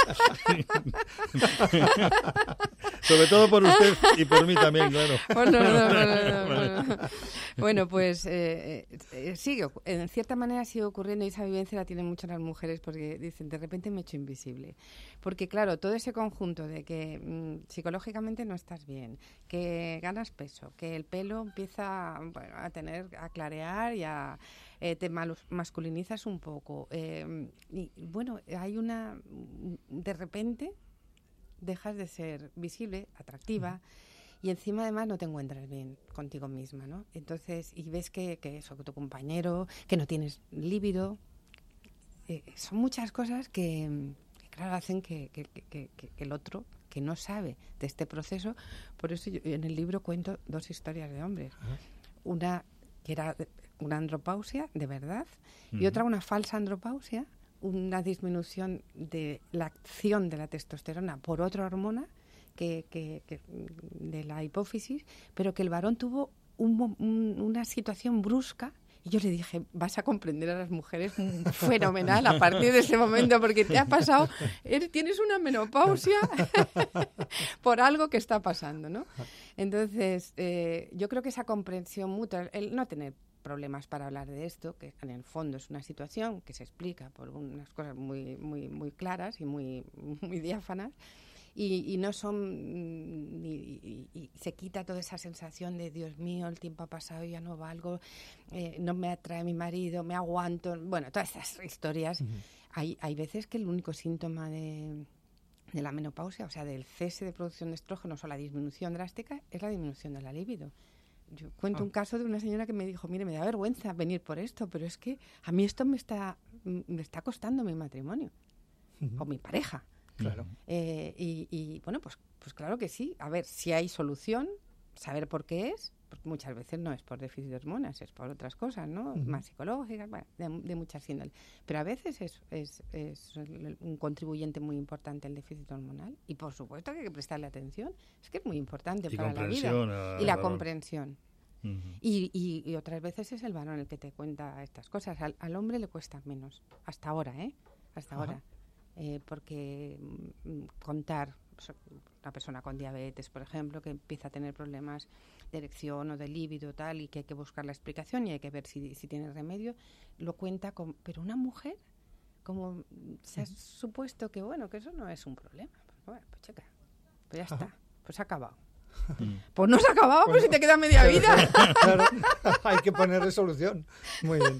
Sobre todo por usted y por mí también, claro. Bueno, no, no, no, no, no, no. Bueno, pues eh, eh, sigue, en cierta manera sigue ocurriendo y esa vivencia la tienen muchas las mujeres porque dicen, de repente me he hecho invisible. Porque claro, todo ese conjunto de que mmm, psicológicamente no estás bien, que ganas peso, que el pelo empieza bueno, a tener, a clarear y a... Eh, te mal, masculinizas un poco. Eh, y bueno, hay una... De repente dejas de ser visible, atractiva, y encima además no te encuentras bien contigo misma, ¿no? Entonces, y ves que, que eso, que tu compañero, que no tienes líbido, eh, son muchas cosas que, que claro, hacen que, que, que, que, que el otro, que no sabe de este proceso, por eso yo en el libro cuento dos historias de hombres. Uh-huh. Una que era una andropausia, de verdad, uh-huh. y otra una falsa andropausia, una disminución de la acción de la testosterona por otra hormona que, que, que de la hipófisis, pero que el varón tuvo un, un, una situación brusca y yo le dije, vas a comprender a las mujeres fenomenal a partir de ese momento porque te ha pasado, eres, tienes una menopausia por algo que está pasando, ¿no? Entonces, eh, yo creo que esa comprensión mutua, el no tener problemas para hablar de esto, que en el fondo es una situación que se explica por unas cosas muy muy muy claras y muy muy diáfanas, y, y no son ni, y, y se quita toda esa sensación de Dios mío, el tiempo ha pasado, ya no valgo, eh, no me atrae mi marido, me aguanto, bueno, todas esas historias. Uh-huh. Hay, hay veces que el único síntoma de, de la menopausia, o sea, del cese de producción de estrógenos o la disminución drástica, es la disminución de la libido. Yo cuento oh. un caso de una señora que me dijo, mire, me da vergüenza venir por esto, pero es que a mí esto me está, me está costando mi matrimonio, uh-huh. o mi pareja. Claro. Eh, y, y bueno, pues, pues claro que sí. A ver, si hay solución, saber por qué es, porque muchas veces no es por déficit de hormonas, es por otras cosas, ¿no? Uh-huh. Más psicológicas, bueno, de, de muchas índoles. Pero a veces es, es, es un contribuyente muy importante el déficit hormonal, y por supuesto que hay que prestarle atención. Es que es muy importante y para la vida. A, y la valor. comprensión. Uh-huh. Y, y, y otras veces es el varón el que te cuenta estas cosas. Al, al hombre le cuesta menos, hasta ahora, ¿eh? Hasta uh-huh. ahora. Eh, porque mm, contar una persona con diabetes, por ejemplo, que empieza a tener problemas de erección o de líbido tal, y que hay que buscar la explicación y hay que ver si, si tiene remedio, lo cuenta con, pero una mujer, como se ha supuesto que bueno, que eso no es un problema. Pues, bueno, pues checa, pues ya Ajá. está, pues se ha acabado. Pues no se ha acabado, pues, pues si te queda media vida. Claro, hay que ponerle solución. Muy bien.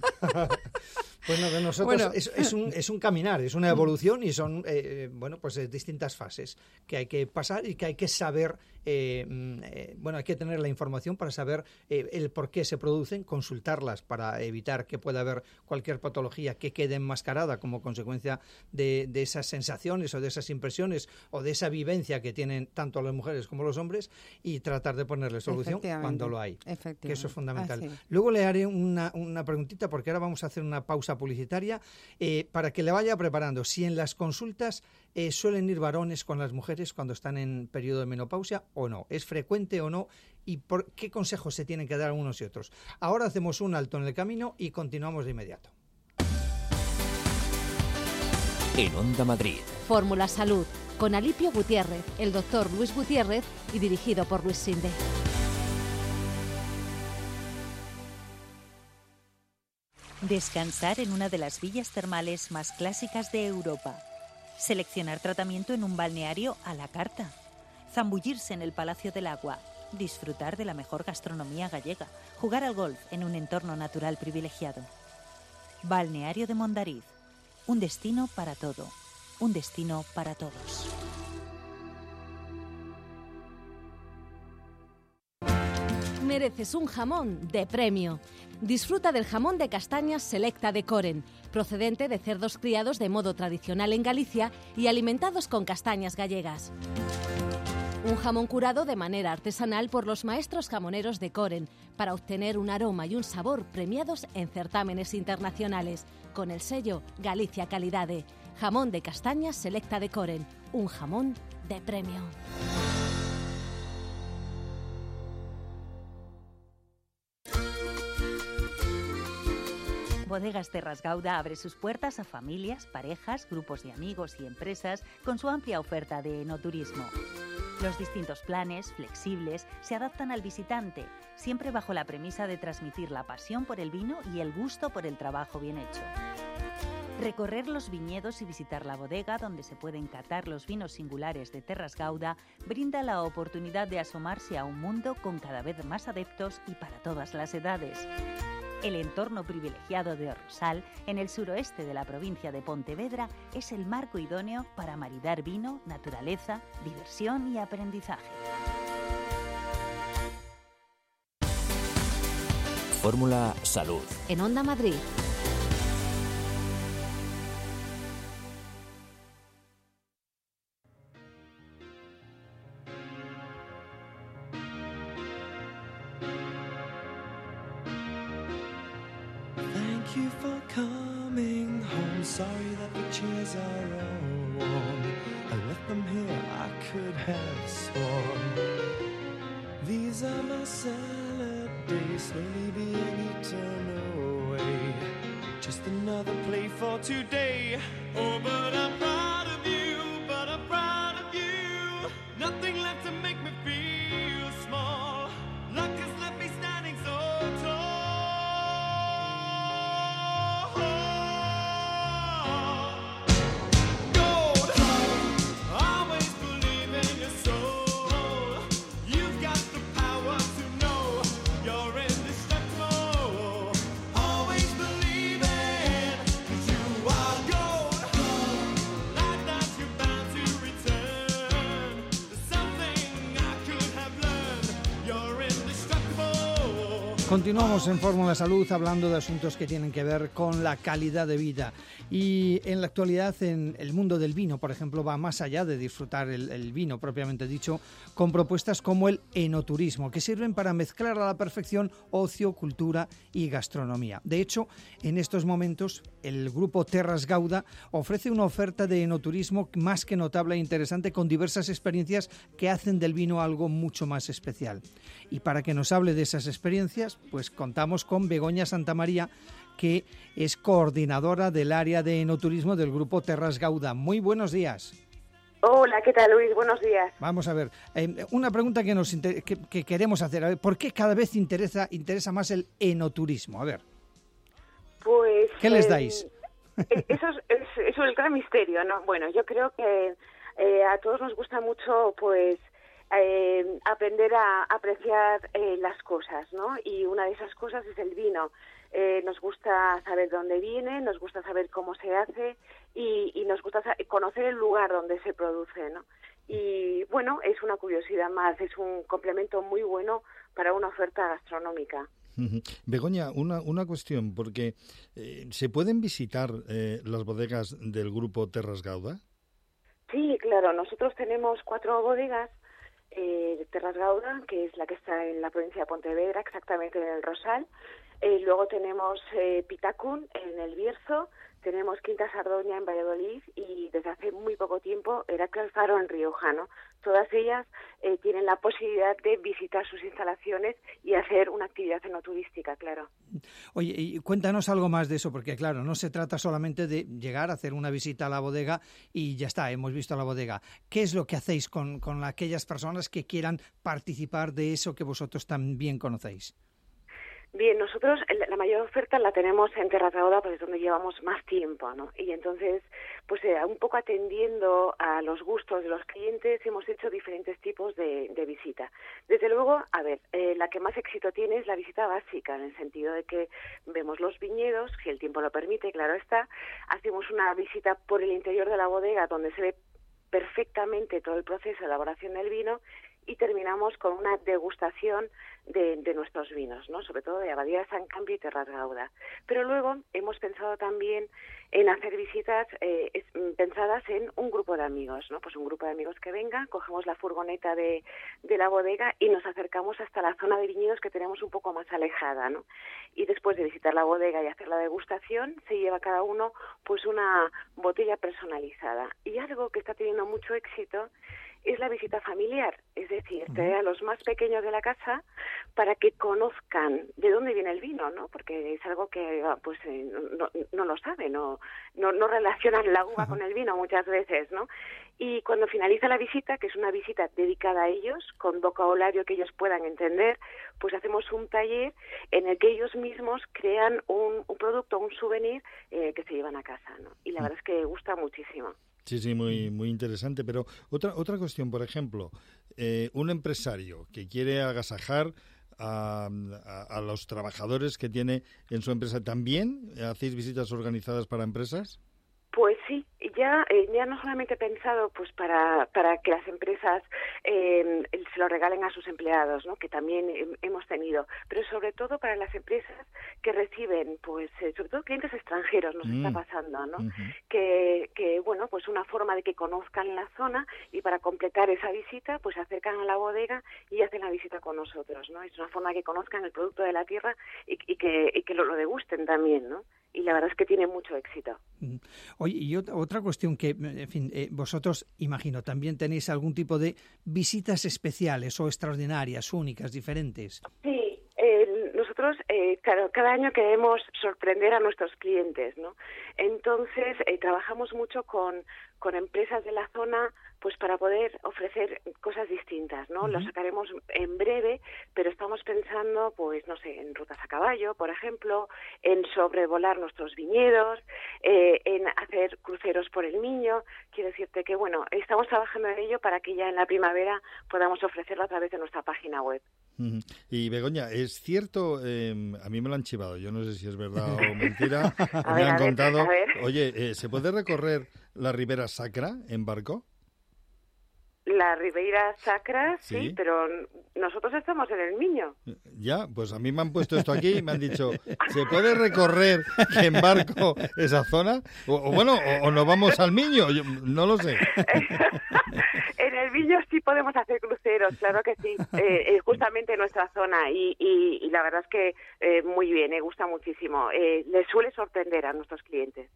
Bueno, de nosotros bueno. Es, es, un, es un caminar, es una evolución, y son eh, bueno, pues eh, distintas fases que hay que pasar y que hay que saber, eh, eh, bueno, hay que tener la información para saber eh, el por qué se producen, consultarlas para evitar que pueda haber cualquier patología que quede enmascarada como consecuencia de, de esas sensaciones o de esas impresiones o de esa vivencia que tienen tanto las mujeres como los hombres, y tratar de ponerle solución cuando lo hay, que eso es fundamental. Ah, sí. Luego le haré una, una preguntita, porque ahora vamos a hacer una pausa publicitaria, eh, para que le vaya preparando. Si en las consultas eh, suelen ir varones con las mujeres cuando están en periodo de menopausia o no, es frecuente o no, y por qué consejos se tienen que dar unos y otros. Ahora hacemos un alto en el camino y continuamos de inmediato. En Onda Madrid, Fórmula Salud, con Alipio Gutiérrez, el doctor Luis Gutiérrez, y dirigido por Luis Sinde. Descansar en una de las villas termales más clásicas de Europa. Seleccionar tratamiento en un balneario a la carta. Zambullirse en el Palacio del Agua. Disfrutar de la mejor gastronomía gallega. Jugar al golf en un entorno natural privilegiado. Balneario de Mondariz. Un destino para todo. Un destino para todos. Mereces un jamón de premio. Disfruta del jamón de castañas Selecta de Coren, procedente de cerdos criados de modo tradicional en Galicia y alimentados con castañas gallegas. Un jamón curado de manera artesanal por los maestros jamoneros de Coren, para obtener un aroma y un sabor premiados en certámenes internacionales, con el sello Galicia Calidade. Jamón de castañas Selecta de Coren, un jamón de premio. Bodegas Terras Gauda abre sus puertas a familias, parejas, grupos de amigos y empresas con su amplia oferta de enoturismo. Los distintos planes, flexibles, se adaptan al visitante, siempre bajo la premisa de transmitir la pasión por el vino y el gusto por el trabajo bien hecho. Recorrer los viñedos y visitar la bodega donde se pueden catar los vinos singulares de Terras Gauda brinda la oportunidad de asomarse a un mundo con cada vez más adeptos y para todas las edades. El entorno privilegiado de Orrosal, en el suroeste de la provincia de Pontevedra, es el marco idóneo para maridar vino, naturaleza, diversión y aprendizaje. Fórmula Salud. En Onda Madrid. Thank you for coming home. Sorry that the chairs are all warm. I left them here, I could have sworn. These are my salad days, slowly being eaten away. Just another play for today. Oh, but I'm proud of you, but I'm proud of you. Nothing left to make me feel small. Luck has left me standing so tall. Continuamos en Fórmula Salud hablando de asuntos que tienen que ver con la calidad de vida. Y en la actualidad, en el mundo del vino, por ejemplo, va más allá de disfrutar el, el vino propiamente dicho, con propuestas como el enoturismo, que sirven para mezclar a la perfección ocio, cultura y gastronomía. De hecho, en estos momentos, el grupo Terras Gauda ofrece una oferta de enoturismo más que notable e interesante, con diversas experiencias que hacen del vino algo mucho más especial. Y para que nos hable de esas experiencias, pues contamos con Begoña Santamaría, que es coordinadora del área de enoturismo del grupo Terras Gauda. Muy buenos días. Hola, ¿qué tal, Luis? Buenos días. Vamos a ver, eh, una pregunta que nos inter- que, que queremos hacer. A ver, ¿por qué cada vez interesa interesa más el enoturismo? A ver. Pues ¿qué les eh, dais? Eso es, es, eso es el gran misterio, ¿no? Bueno, yo creo que eh, a todos nos gusta mucho, pues, eh, aprender a apreciar eh, las cosas, ¿no? Y una de esas cosas es el vino. Eh, nos gusta saber dónde viene, nos gusta saber cómo se hace y, y nos gusta conocer el lugar donde se produce, ¿no? Y bueno, es una curiosidad más, es un complemento muy bueno para una oferta gastronómica. Begoña, una, una cuestión, porque eh, ¿se pueden visitar eh, las bodegas del grupo Terras Gauda? Sí, claro, nosotros tenemos cuatro bodegas eh, de Terras Gauda, que es la que está en la provincia de Pontevedra, exactamente en el Rosal. Eh, luego tenemos eh, Pitacun en el Bierzo, tenemos Quinta Sardoña en Valladolid y desde hace muy poco tiempo Heracles Alfaro en Rioja, ¿no? Todas ellas eh, tienen la posibilidad de visitar sus instalaciones y hacer una actividad enoturística, claro. Oye, y cuéntanos algo más de eso, porque claro, no se trata solamente de llegar a hacer una visita a la bodega y ya está, hemos visto la bodega. ¿Qué es lo que hacéis con, con aquellas personas que quieran participar de eso que vosotros también conocéis? Bien, nosotros la mayor oferta la tenemos en Terras Gauda, pues es donde llevamos más tiempo, ¿no? Y entonces, pues eh, un poco atendiendo a los gustos de los clientes, hemos hecho diferentes tipos de, de visita. Desde luego, a ver, eh, la que más éxito tiene es la visita básica, en el sentido de que vemos los viñedos, si el tiempo lo permite, claro está, hacemos una visita por el interior de la bodega donde se ve perfectamente todo el proceso de elaboración del vino y terminamos con una degustación de, de nuestros vinos, ¿no? Sobre todo de Abadía de San Cambio y Terras Gauda. Pero luego hemos pensado también en hacer visitas eh, es, pensadas en un grupo de amigos, ¿no? Pues un grupo de amigos que venga, cogemos la furgoneta de, de la bodega y nos acercamos hasta la zona de viñedos que tenemos un poco más alejada, ¿no? Y después de visitar la bodega y hacer la degustación, se lleva cada uno pues una botella personalizada. Y algo que está teniendo mucho éxito es la visita familiar, es decir, traer a los más pequeños de la casa para que conozcan de dónde viene el vino, ¿no? Porque es algo que pues eh, no, no lo saben, no, no, no relacionan la uva con el vino muchas veces, ¿no? Y cuando finaliza la visita, que es una visita dedicada a ellos, con vocabulario que ellos puedan entender, pues hacemos un taller en el que ellos mismos crean un, un producto, un souvenir eh, que se llevan a casa, ¿no? Y la verdad es que gusta muchísimo. Sí, sí, muy muy interesante. Pero otra otra cuestión, por ejemplo, eh, un empresario que quiere agasajar a, a, a los trabajadores que tiene en su empresa, ¿también hacéis visitas organizadas para empresas? Pues sí, ya eh, ya no solamente pensado pues para para que las empresas eh, se lo regalen a sus empleados, ¿no? Que también eh, hemos tenido, pero sobre todo para las empresas que reciben, pues eh, sobre todo clientes extranjeros nos mm. está pasando, ¿no? Uh-huh. Que que bueno, pues una forma de que conozcan la zona y para completar esa visita, pues se acercan a la bodega y hacen la visita con nosotros, ¿no? Es una forma de que conozcan el producto de la tierra y, y que y que lo, lo degusten también, ¿no? Y la verdad es que tiene mucho éxito. Oye, y otra cuestión que, en fin, eh, vosotros, imagino, también tenéis algún tipo de visitas especiales o extraordinarias, únicas, diferentes. Sí, eh, nosotros, eh, claro, cada año queremos sorprender a nuestros clientes, ¿no? Entonces, eh, trabajamos mucho con, con empresas de la zona, pues para poder ofrecer cosas distintas, ¿no? Uh-huh. Lo sacaremos en breve, pero estamos pensando, pues, no sé, en rutas a caballo, por ejemplo, en sobrevolar nuestros viñedos, eh, en hacer cruceros por el Miño. Quiero decirte que, bueno, estamos trabajando en ello para que ya en la primavera podamos ofrecerlo a través de nuestra página web. Uh-huh. Y Begoña, es cierto, eh, a mí me lo han chivado, yo no sé si es verdad o mentira, me ver, han ver, contado, oye, eh, ¿se puede recorrer la Ribera Sacra en barco? La Ribeira Sacra, sí, Sí. pero nosotros estamos en el Miño. Ya, pues a mí me han puesto esto aquí y me han dicho, ¿se puede recorrer en barco esa zona? O, o bueno, o, o nos vamos al Miño, yo no lo sé. En el Miño sí podemos hacer cruceros, claro que sí, eh, eh, justamente en nuestra zona y, y, y la verdad es que eh, muy bien, me gusta muchísimo. Eh, les suele sorprender a nuestros clientes.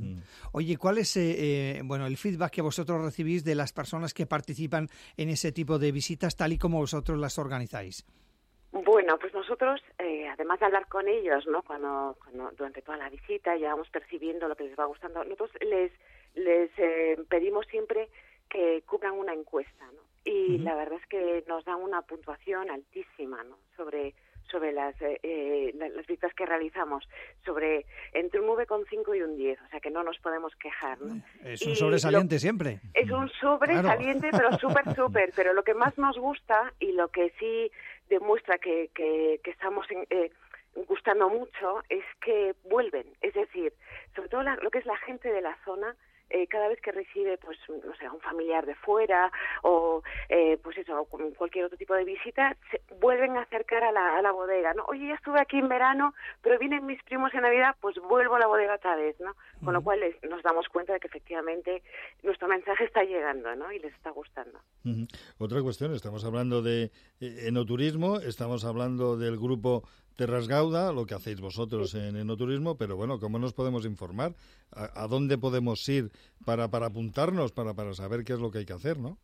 Oye, ¿cuál es eh, eh, bueno el feedback que vosotros recibís de las personas que participan en ese tipo de visitas tal y como vosotros las organizáis? Bueno, pues nosotros, eh, además de hablar con ellos, ¿no? Cuando, cuando durante toda la visita ya vamos percibiendo lo que les va gustando, nosotros les les eh, pedimos siempre que cubran una encuesta, ¿no? Y uh-huh. la verdad es que nos dan una puntuación altísima, ¿no? Sobre sobre las eh, las visitas que realizamos, sobre entre un nueve coma cinco y un diez, o sea que no nos podemos quejar, ¿no? Es un y sobresaliente lo, siempre. Es un sobresaliente, claro. pero súper, súper, pero lo que más nos gusta y lo que sí demuestra que, que, que estamos en, eh, gustando mucho es que vuelven, es decir, sobre todo la, lo que es la gente de la zona, Eh, cada vez que recibe, pues, no sé, a un familiar de fuera o, eh, pues eso, cualquier otro tipo de visita, se vuelven a acercar a la, a la bodega, ¿no? Oye, ya estuve aquí en verano, pero vienen mis primos en Navidad, pues vuelvo a la bodega otra vez, ¿no? Con uh-huh. lo cual les, nos damos cuenta de que efectivamente nuestro mensaje está llegando, ¿no? Y les está gustando. Uh-huh. Otra cuestión, estamos hablando de eh, enoturismo, estamos hablando del grupo Terras Gauda, lo que hacéis vosotros sí. en enoturismo, pero bueno, ¿cómo nos podemos informar? ¿A, a dónde podemos ir para, para apuntarnos, para, para saber qué es lo que hay que hacer, no?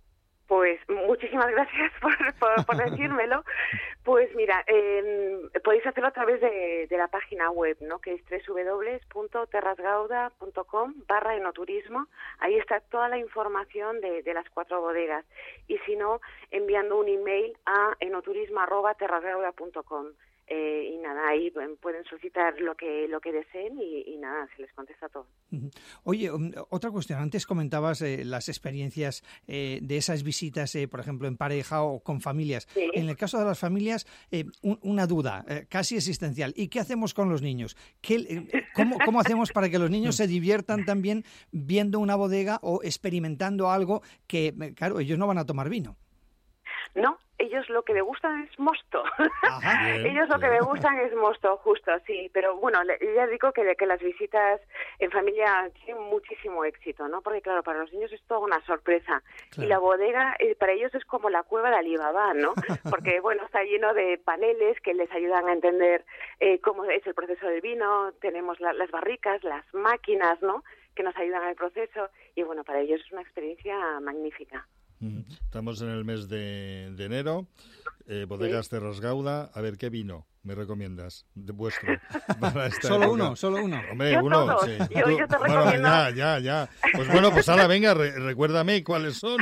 Pues muchísimas gracias por, por, por decírmelo. Pues mira, eh, podéis hacerlo a través de, de la página web, ¿no? Que es doble u doble u doble u punto terrasgauda punto com barra enoturismo. Ahí está toda la información de, de las cuatro bodegas. Y si no, enviando un email a enoturismo arroba terrasgauda punto com. Eh, y nada, ahí pueden solicitar lo que lo que deseen y, y nada, se les contesta todo. Oye, otra cuestión, antes comentabas eh, las experiencias eh, de esas visitas, eh, por ejemplo, en pareja o con familias. Sí. En el caso de las familias, eh, un, una duda eh, casi existencial. ¿Y qué hacemos con los niños? ¿Qué, eh, cómo, ¿Cómo hacemos para que los niños se diviertan también viendo una bodega o experimentando algo que, claro, ellos no van a tomar vino? No, ellos lo que le gustan es mosto. Ajá, bien, ellos lo bien. que le gustan es mosto, justo, sí. Pero bueno, ya digo que, que las visitas en familia tienen muchísimo éxito, ¿no? Porque claro, para los niños es toda una sorpresa. Claro. Y la bodega eh, para ellos es como la cueva de Alibaba, ¿no? Porque bueno, está lleno de paneles que les ayudan a entender eh, cómo es el proceso del vino. Tenemos la, las barricas, las máquinas, ¿no? Que nos ayudan al proceso. Y bueno, para ellos es una experiencia magnífica. Estamos en el mes de, de enero, eh, Bodegas ¿Sí? Terras Gauda. A ver, ¿qué vino me recomiendas de vuestro? Para esta solo época? uno, solo uno. Hombre, yo uno, todos. sí. Yo, yo te bueno, recomiendo. ya, ya, ya. Pues bueno, pues ahora venga, re, recuérdame cuáles son.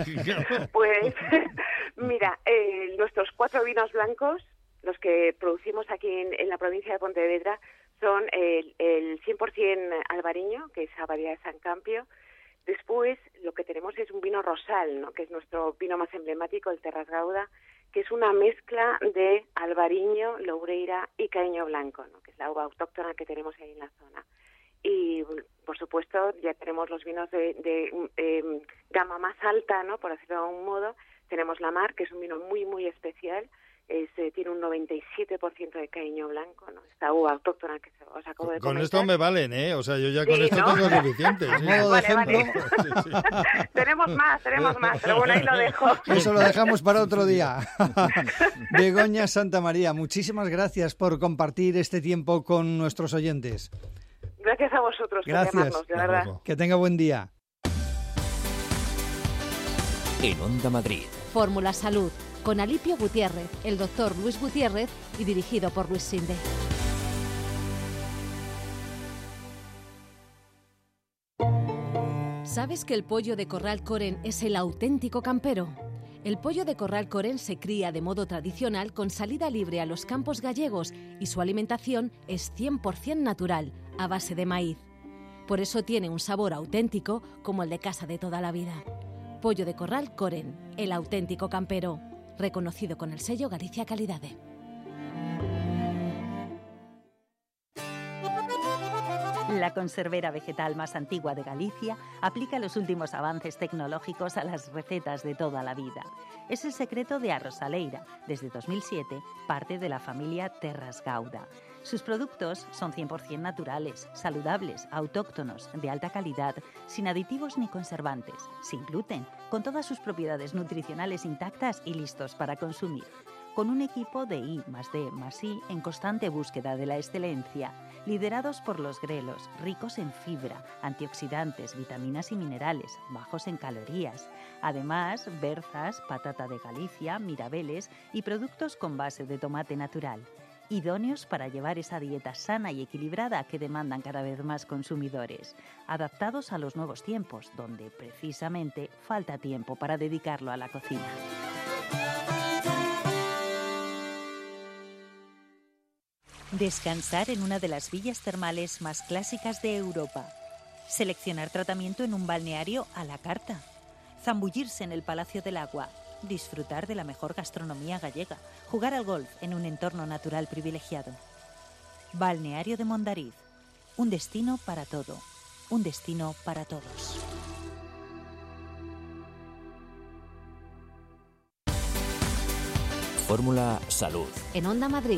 Pues mira, eh, nuestros cuatro vinos blancos, los que producimos aquí en, en la provincia de Pontevedra, son el, el cien por ciento albariño, que es a variedad de San Campio. Después, lo que tenemos es un vino rosal, ¿no? Que es nuestro vino más emblemático, el Terras Gauda, que es una mezcla de albariño, loureira y caíño blanco, ¿no? Que es la uva autóctona que tenemos ahí en la zona. Y, por supuesto, ya tenemos los vinos de, de eh, gama más alta, ¿no? Por decirlo de algún modo. Tenemos la Mar, que es un vino muy, muy especial. Es, eh, tiene un noventa y siete por ciento de caíño blanco, ¿no? Esta uva autóctona que os acabo de Con comentar. esto me valen, ¿eh? O sea, yo ya con sí, esto ¿no? tengo suficiente. ¿Sí? Modo de vale, ejemplo. Vale. Sí, sí. Tenemos más, tenemos más, pero bueno, ahí lo dejo. Eso lo dejamos para otro día. Begoña Santamaría, muchísimas gracias por compartir este tiempo con nuestros oyentes. Gracias a vosotros gracias. por llamarnos, de verdad. Que tenga buen día. En Onda Madrid. Fórmula Salud, con Alipio Gutiérrez, el doctor Luis Gutiérrez y dirigido por Luis Sinde. ¿Sabes que el pollo de Corral Coren es el auténtico campero? El pollo de Corral Coren se cría de modo tradicional con salida libre a los campos gallegos y su alimentación es cien por ciento natural, a base de maíz. Por eso tiene un sabor auténtico como el de casa de toda la vida. Pollo de Corral Coren, el auténtico campero. Reconocido con el sello Galicia Calidade. La conservera vegetal más antigua de Galicia aplica los últimos avances tecnológicos a las recetas de toda la vida. Es el secreto de Arrosaleira, desde dos mil siete, parte de la familia Terras Gauda. Sus productos son cien por ciento naturales, saludables, autóctonos, de alta calidad, sin aditivos ni conservantes, sin gluten, con todas sus propiedades nutricionales intactas y listos para consumir. Con un equipo de I más D más I en constante búsqueda de la excelencia, liderados por los grelos, ricos en fibra, antioxidantes, vitaminas y minerales, bajos en calorías. Además, berzas, patata de Galicia, mirabeles y productos con base de tomate natural. Idóneos para llevar esa dieta sana y equilibrada que demandan cada vez más consumidores, adaptados a los nuevos tiempos, donde precisamente falta tiempo para dedicarlo a la cocina. Descansar en una de las villas termales más clásicas de Europa. Seleccionar tratamiento en un balneario a la carta. Zambullirse en el Palacio del Agua. Disfrutar de la mejor gastronomía gallega, jugar al golf en un entorno natural privilegiado. Balneario de Mondariz, un destino para todo, un destino para todos. Fórmula Salud. En Onda Madrid.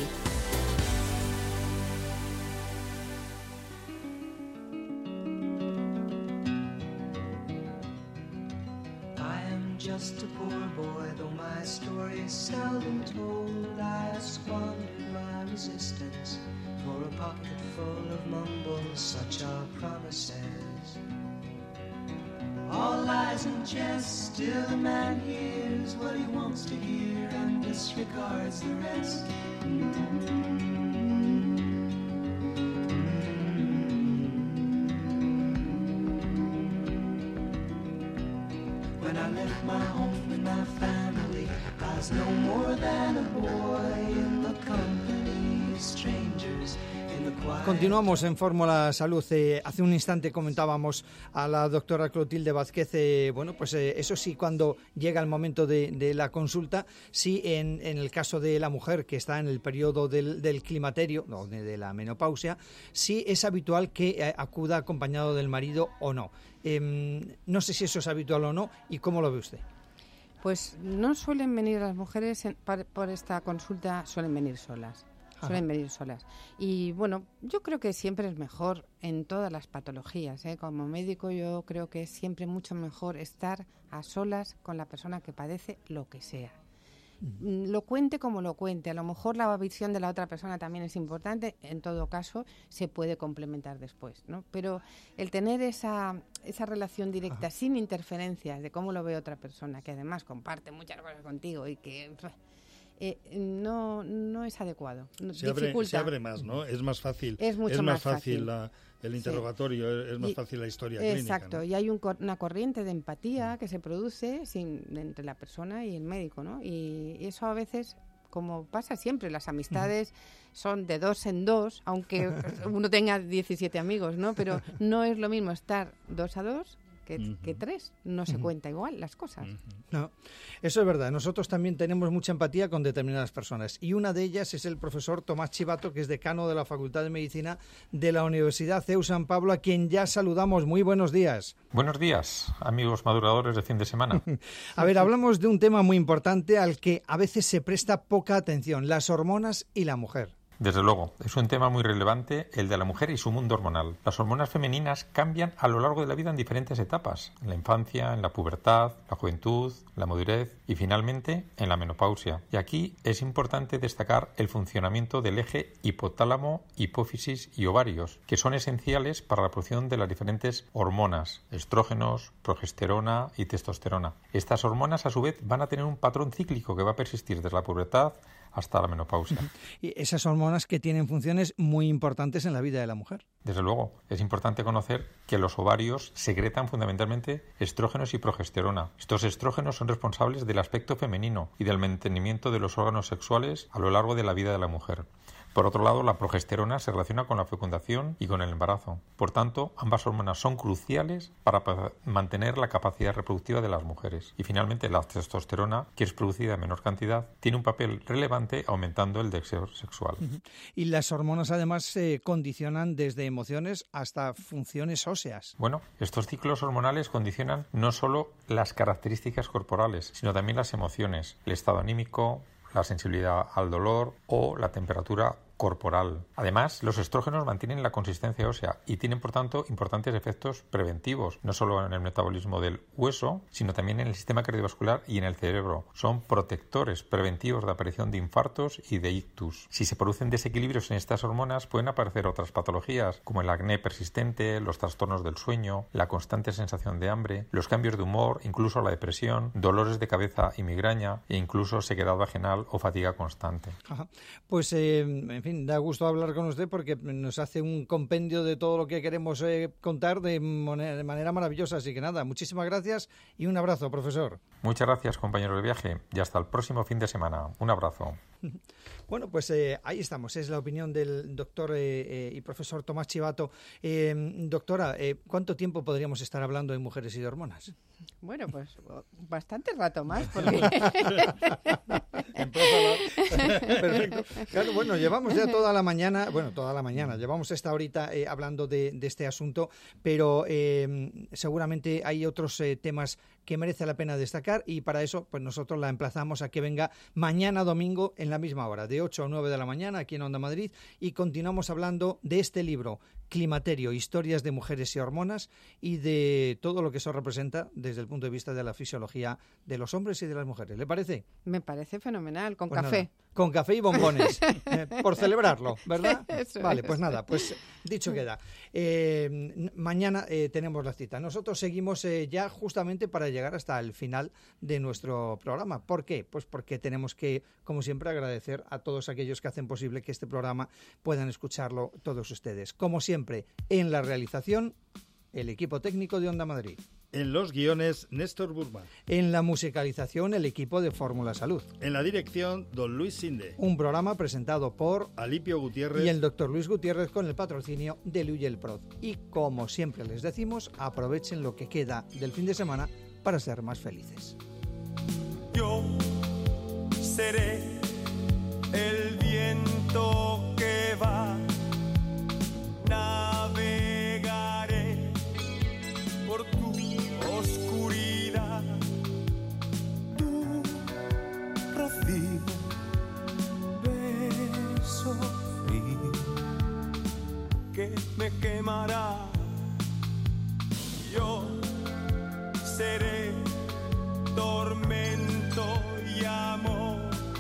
Just a poor boy, though my story is seldom told. I have squandered my resistance for a pocket full of mumbles, such are promises. All lies and jest, still a man hears what he wants to hear and disregards the rest. When I left my home and my family, I was no more than a boy in the company of strangers. Continuamos en Fórmula Salud. Eh, hace un instante comentábamos a la doctora Clotilde Vázquez, eh, bueno, pues eh, eso sí, cuando llega el momento de, de la consulta, sí, en, en el caso de la mujer que está en el periodo del, del climaterio, no, de, de la menopausia, sí es habitual que eh, acuda acompañado del marido o no. Eh, no sé si eso es habitual o no, y cómo lo ve usted. Pues no suelen venir las mujeres en, por, por esta consulta, suelen venir solas. Suelen venir solas. Y bueno, yo creo que siempre es mejor en todas las patologías, ¿eh? Como médico yo creo que es siempre mucho mejor estar a solas con la persona que padece lo que sea. Mm. Lo cuente como lo cuente. A lo mejor la visión de la otra persona también es importante. En todo caso, se puede complementar después, ¿no? Pero el tener esa, esa relación directa, Ajá. sin interferencias de cómo lo ve otra persona, que además comparte muchas cosas contigo y que... Eh, no no es adecuado. Se abre, se abre más, ¿no? Es más fácil. Es mucho es más, más fácil, fácil. La, el interrogatorio, sí. es más y, fácil la historia exacto, clínica, ¿no? Y hay un, una corriente de empatía que se produce sin, entre la persona y el médico, ¿no? Y eso a veces, como pasa siempre, las amistades son de dos en dos, aunque uno tenga diecisiete amigos, ¿no? Pero no es lo mismo estar dos a dos Que, uh-huh. que tres, no se uh-huh. cuenta igual las cosas. Uh-huh. No, eso es verdad. Nosotros también tenemos mucha empatía con determinadas personas y una de ellas es el profesor Tomás Chivato, que es decano de la Facultad de Medicina de la Universidad C E U San Pablo, a quien ya saludamos. Muy buenos días. Buenos días, amigos maduradores de fin de semana. A ver, hablamos de un tema muy importante al que a veces se presta poca atención, las hormonas y la mujer. Desde luego, es un tema muy relevante el de la mujer y su mundo hormonal. Las hormonas femeninas cambian a lo largo de la vida en diferentes etapas, en la infancia, en la pubertad, la juventud, la madurez y finalmente en la menopausia. Y aquí es importante destacar el funcionamiento del eje hipotálamo, hipófisis y ovarios, que son esenciales para la producción de las diferentes hormonas, estrógenos, progesterona y testosterona. Estas hormonas a su vez van a tener un patrón cíclico que va a persistir desde la pubertad hasta la menopausia. Y esas hormonas que tienen funciones muy importantes en la vida de la mujer. Desde luego, es importante conocer que los ovarios secretan fundamentalmente estrógenos y progesterona. Estos estrógenos son responsables del aspecto femenino y del mantenimiento de los órganos sexuales a lo largo de la vida de la mujer. Por otro lado, la progesterona se relaciona con la fecundación y con el embarazo. Por tanto, ambas hormonas son cruciales para mantener la capacidad reproductiva de las mujeres. Y finalmente, la testosterona, que es producida en menor cantidad, tiene un papel relevante aumentando el deseo sexual. Uh-huh. Y las hormonas además se condicionan desde emociones hasta funciones óseas. Bueno, estos ciclos hormonales condicionan no solo las características corporales, sino también las emociones, el estado anímico, la sensibilidad al dolor o la temperatura corporal. Además, los estrógenos mantienen la consistencia ósea y tienen, por tanto, importantes efectos preventivos, no solo en el metabolismo del hueso, sino también en el sistema cardiovascular y en el cerebro. Son protectores preventivos de aparición de infartos y de ictus. Si se producen desequilibrios en estas hormonas, pueden aparecer otras patologías, como el acné persistente, los trastornos del sueño, la constante sensación de hambre, los cambios de humor, incluso la depresión, dolores de cabeza y migraña, e incluso sequedad vaginal o fatiga constante. Ajá. Pues, eh, en fin, da gusto hablar con usted porque nos hace un compendio de todo lo que queremos eh, contar de, de manera maravillosa. Así que nada, muchísimas gracias y un abrazo, profesor. Muchas gracias, compañeros de viaje, y hasta el próximo fin de semana. Un abrazo. Bueno, pues eh, ahí estamos. Es la opinión del doctor eh, eh, y profesor Tomás Chivato. Eh, doctora, eh, ¿cuánto tiempo podríamos estar hablando de mujeres y de hormonas? Bueno, pues bastante rato más. Porque... Perfecto. Claro, bueno, llevamos ya toda la mañana, bueno, toda la mañana, llevamos esta horita eh, hablando de, de este asunto, pero eh, seguramente hay otros eh, temas que merece la pena destacar y para eso pues nosotros la emplazamos a que venga mañana domingo en la misma hora, de ocho a nueve de la mañana aquí en Onda Madrid, y continuamos hablando de este libro, Climaterio, historias de mujeres y hormonas, y de todo lo que eso representa desde el punto de vista de la fisiología de los hombres y de las mujeres. ¿Le parece? Me parece fenomenal, con pues café. Nada, con café y bombones, eh, por celebrarlo, ¿verdad? Eso vale, es. Pues nada, pues dicho queda. Eh, mañana eh, tenemos la cita. Nosotros seguimos eh, ya justamente para llegar hasta el final de nuestro programa. ¿Por qué? Pues porque tenemos que, como siempre, agradecer a todos aquellos que hacen posible que este programa puedan escucharlo todos ustedes. Como siempre, en la realización, el equipo técnico de Onda Madrid. En los guiones, Néstor Burma. En la musicalización, el equipo de Fórmula Salud. En la dirección, don Luis Sinde. Un programa presentado por Alipio Gutiérrez y el doctor Luis Gutiérrez con el patrocinio de Luyel Prod. Y como siempre les decimos, aprovechen lo que queda del fin de semana para ser más felices. Yo seré el viento que va, navegaré por tu oscuridad, tu rocío, beso frío que me quemará. Yo seré tormento y amor,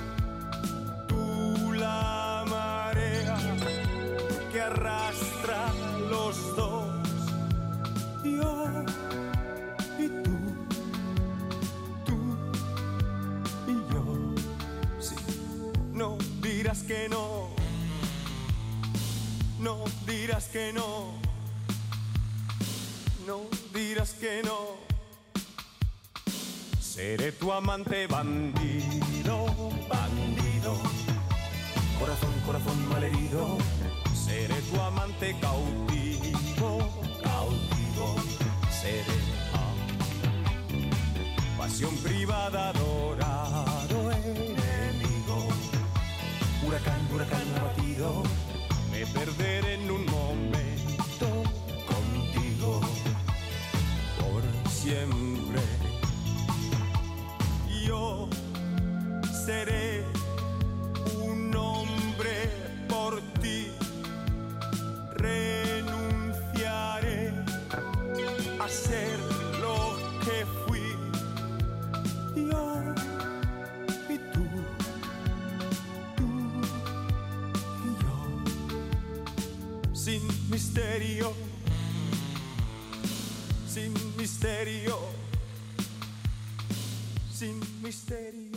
tú la marea que arrastra los dos, yo y tú, tú y yo. Sí, no dirás que no, no dirás que no, no dirás que no. Seré tu amante bandido, bandido, corazón, corazón malherido. Seré tu amante cautivo, cautivo. Seré ah, pasión privada, adorado enemigo. Huracán, huracán abatido. Me perderé en un momento contigo por siempre. Yo seré un hombre por ti, renunciaré a ser lo que fui, yo y tú, tú y yo, sin misterio, sin misterio, sin misterio.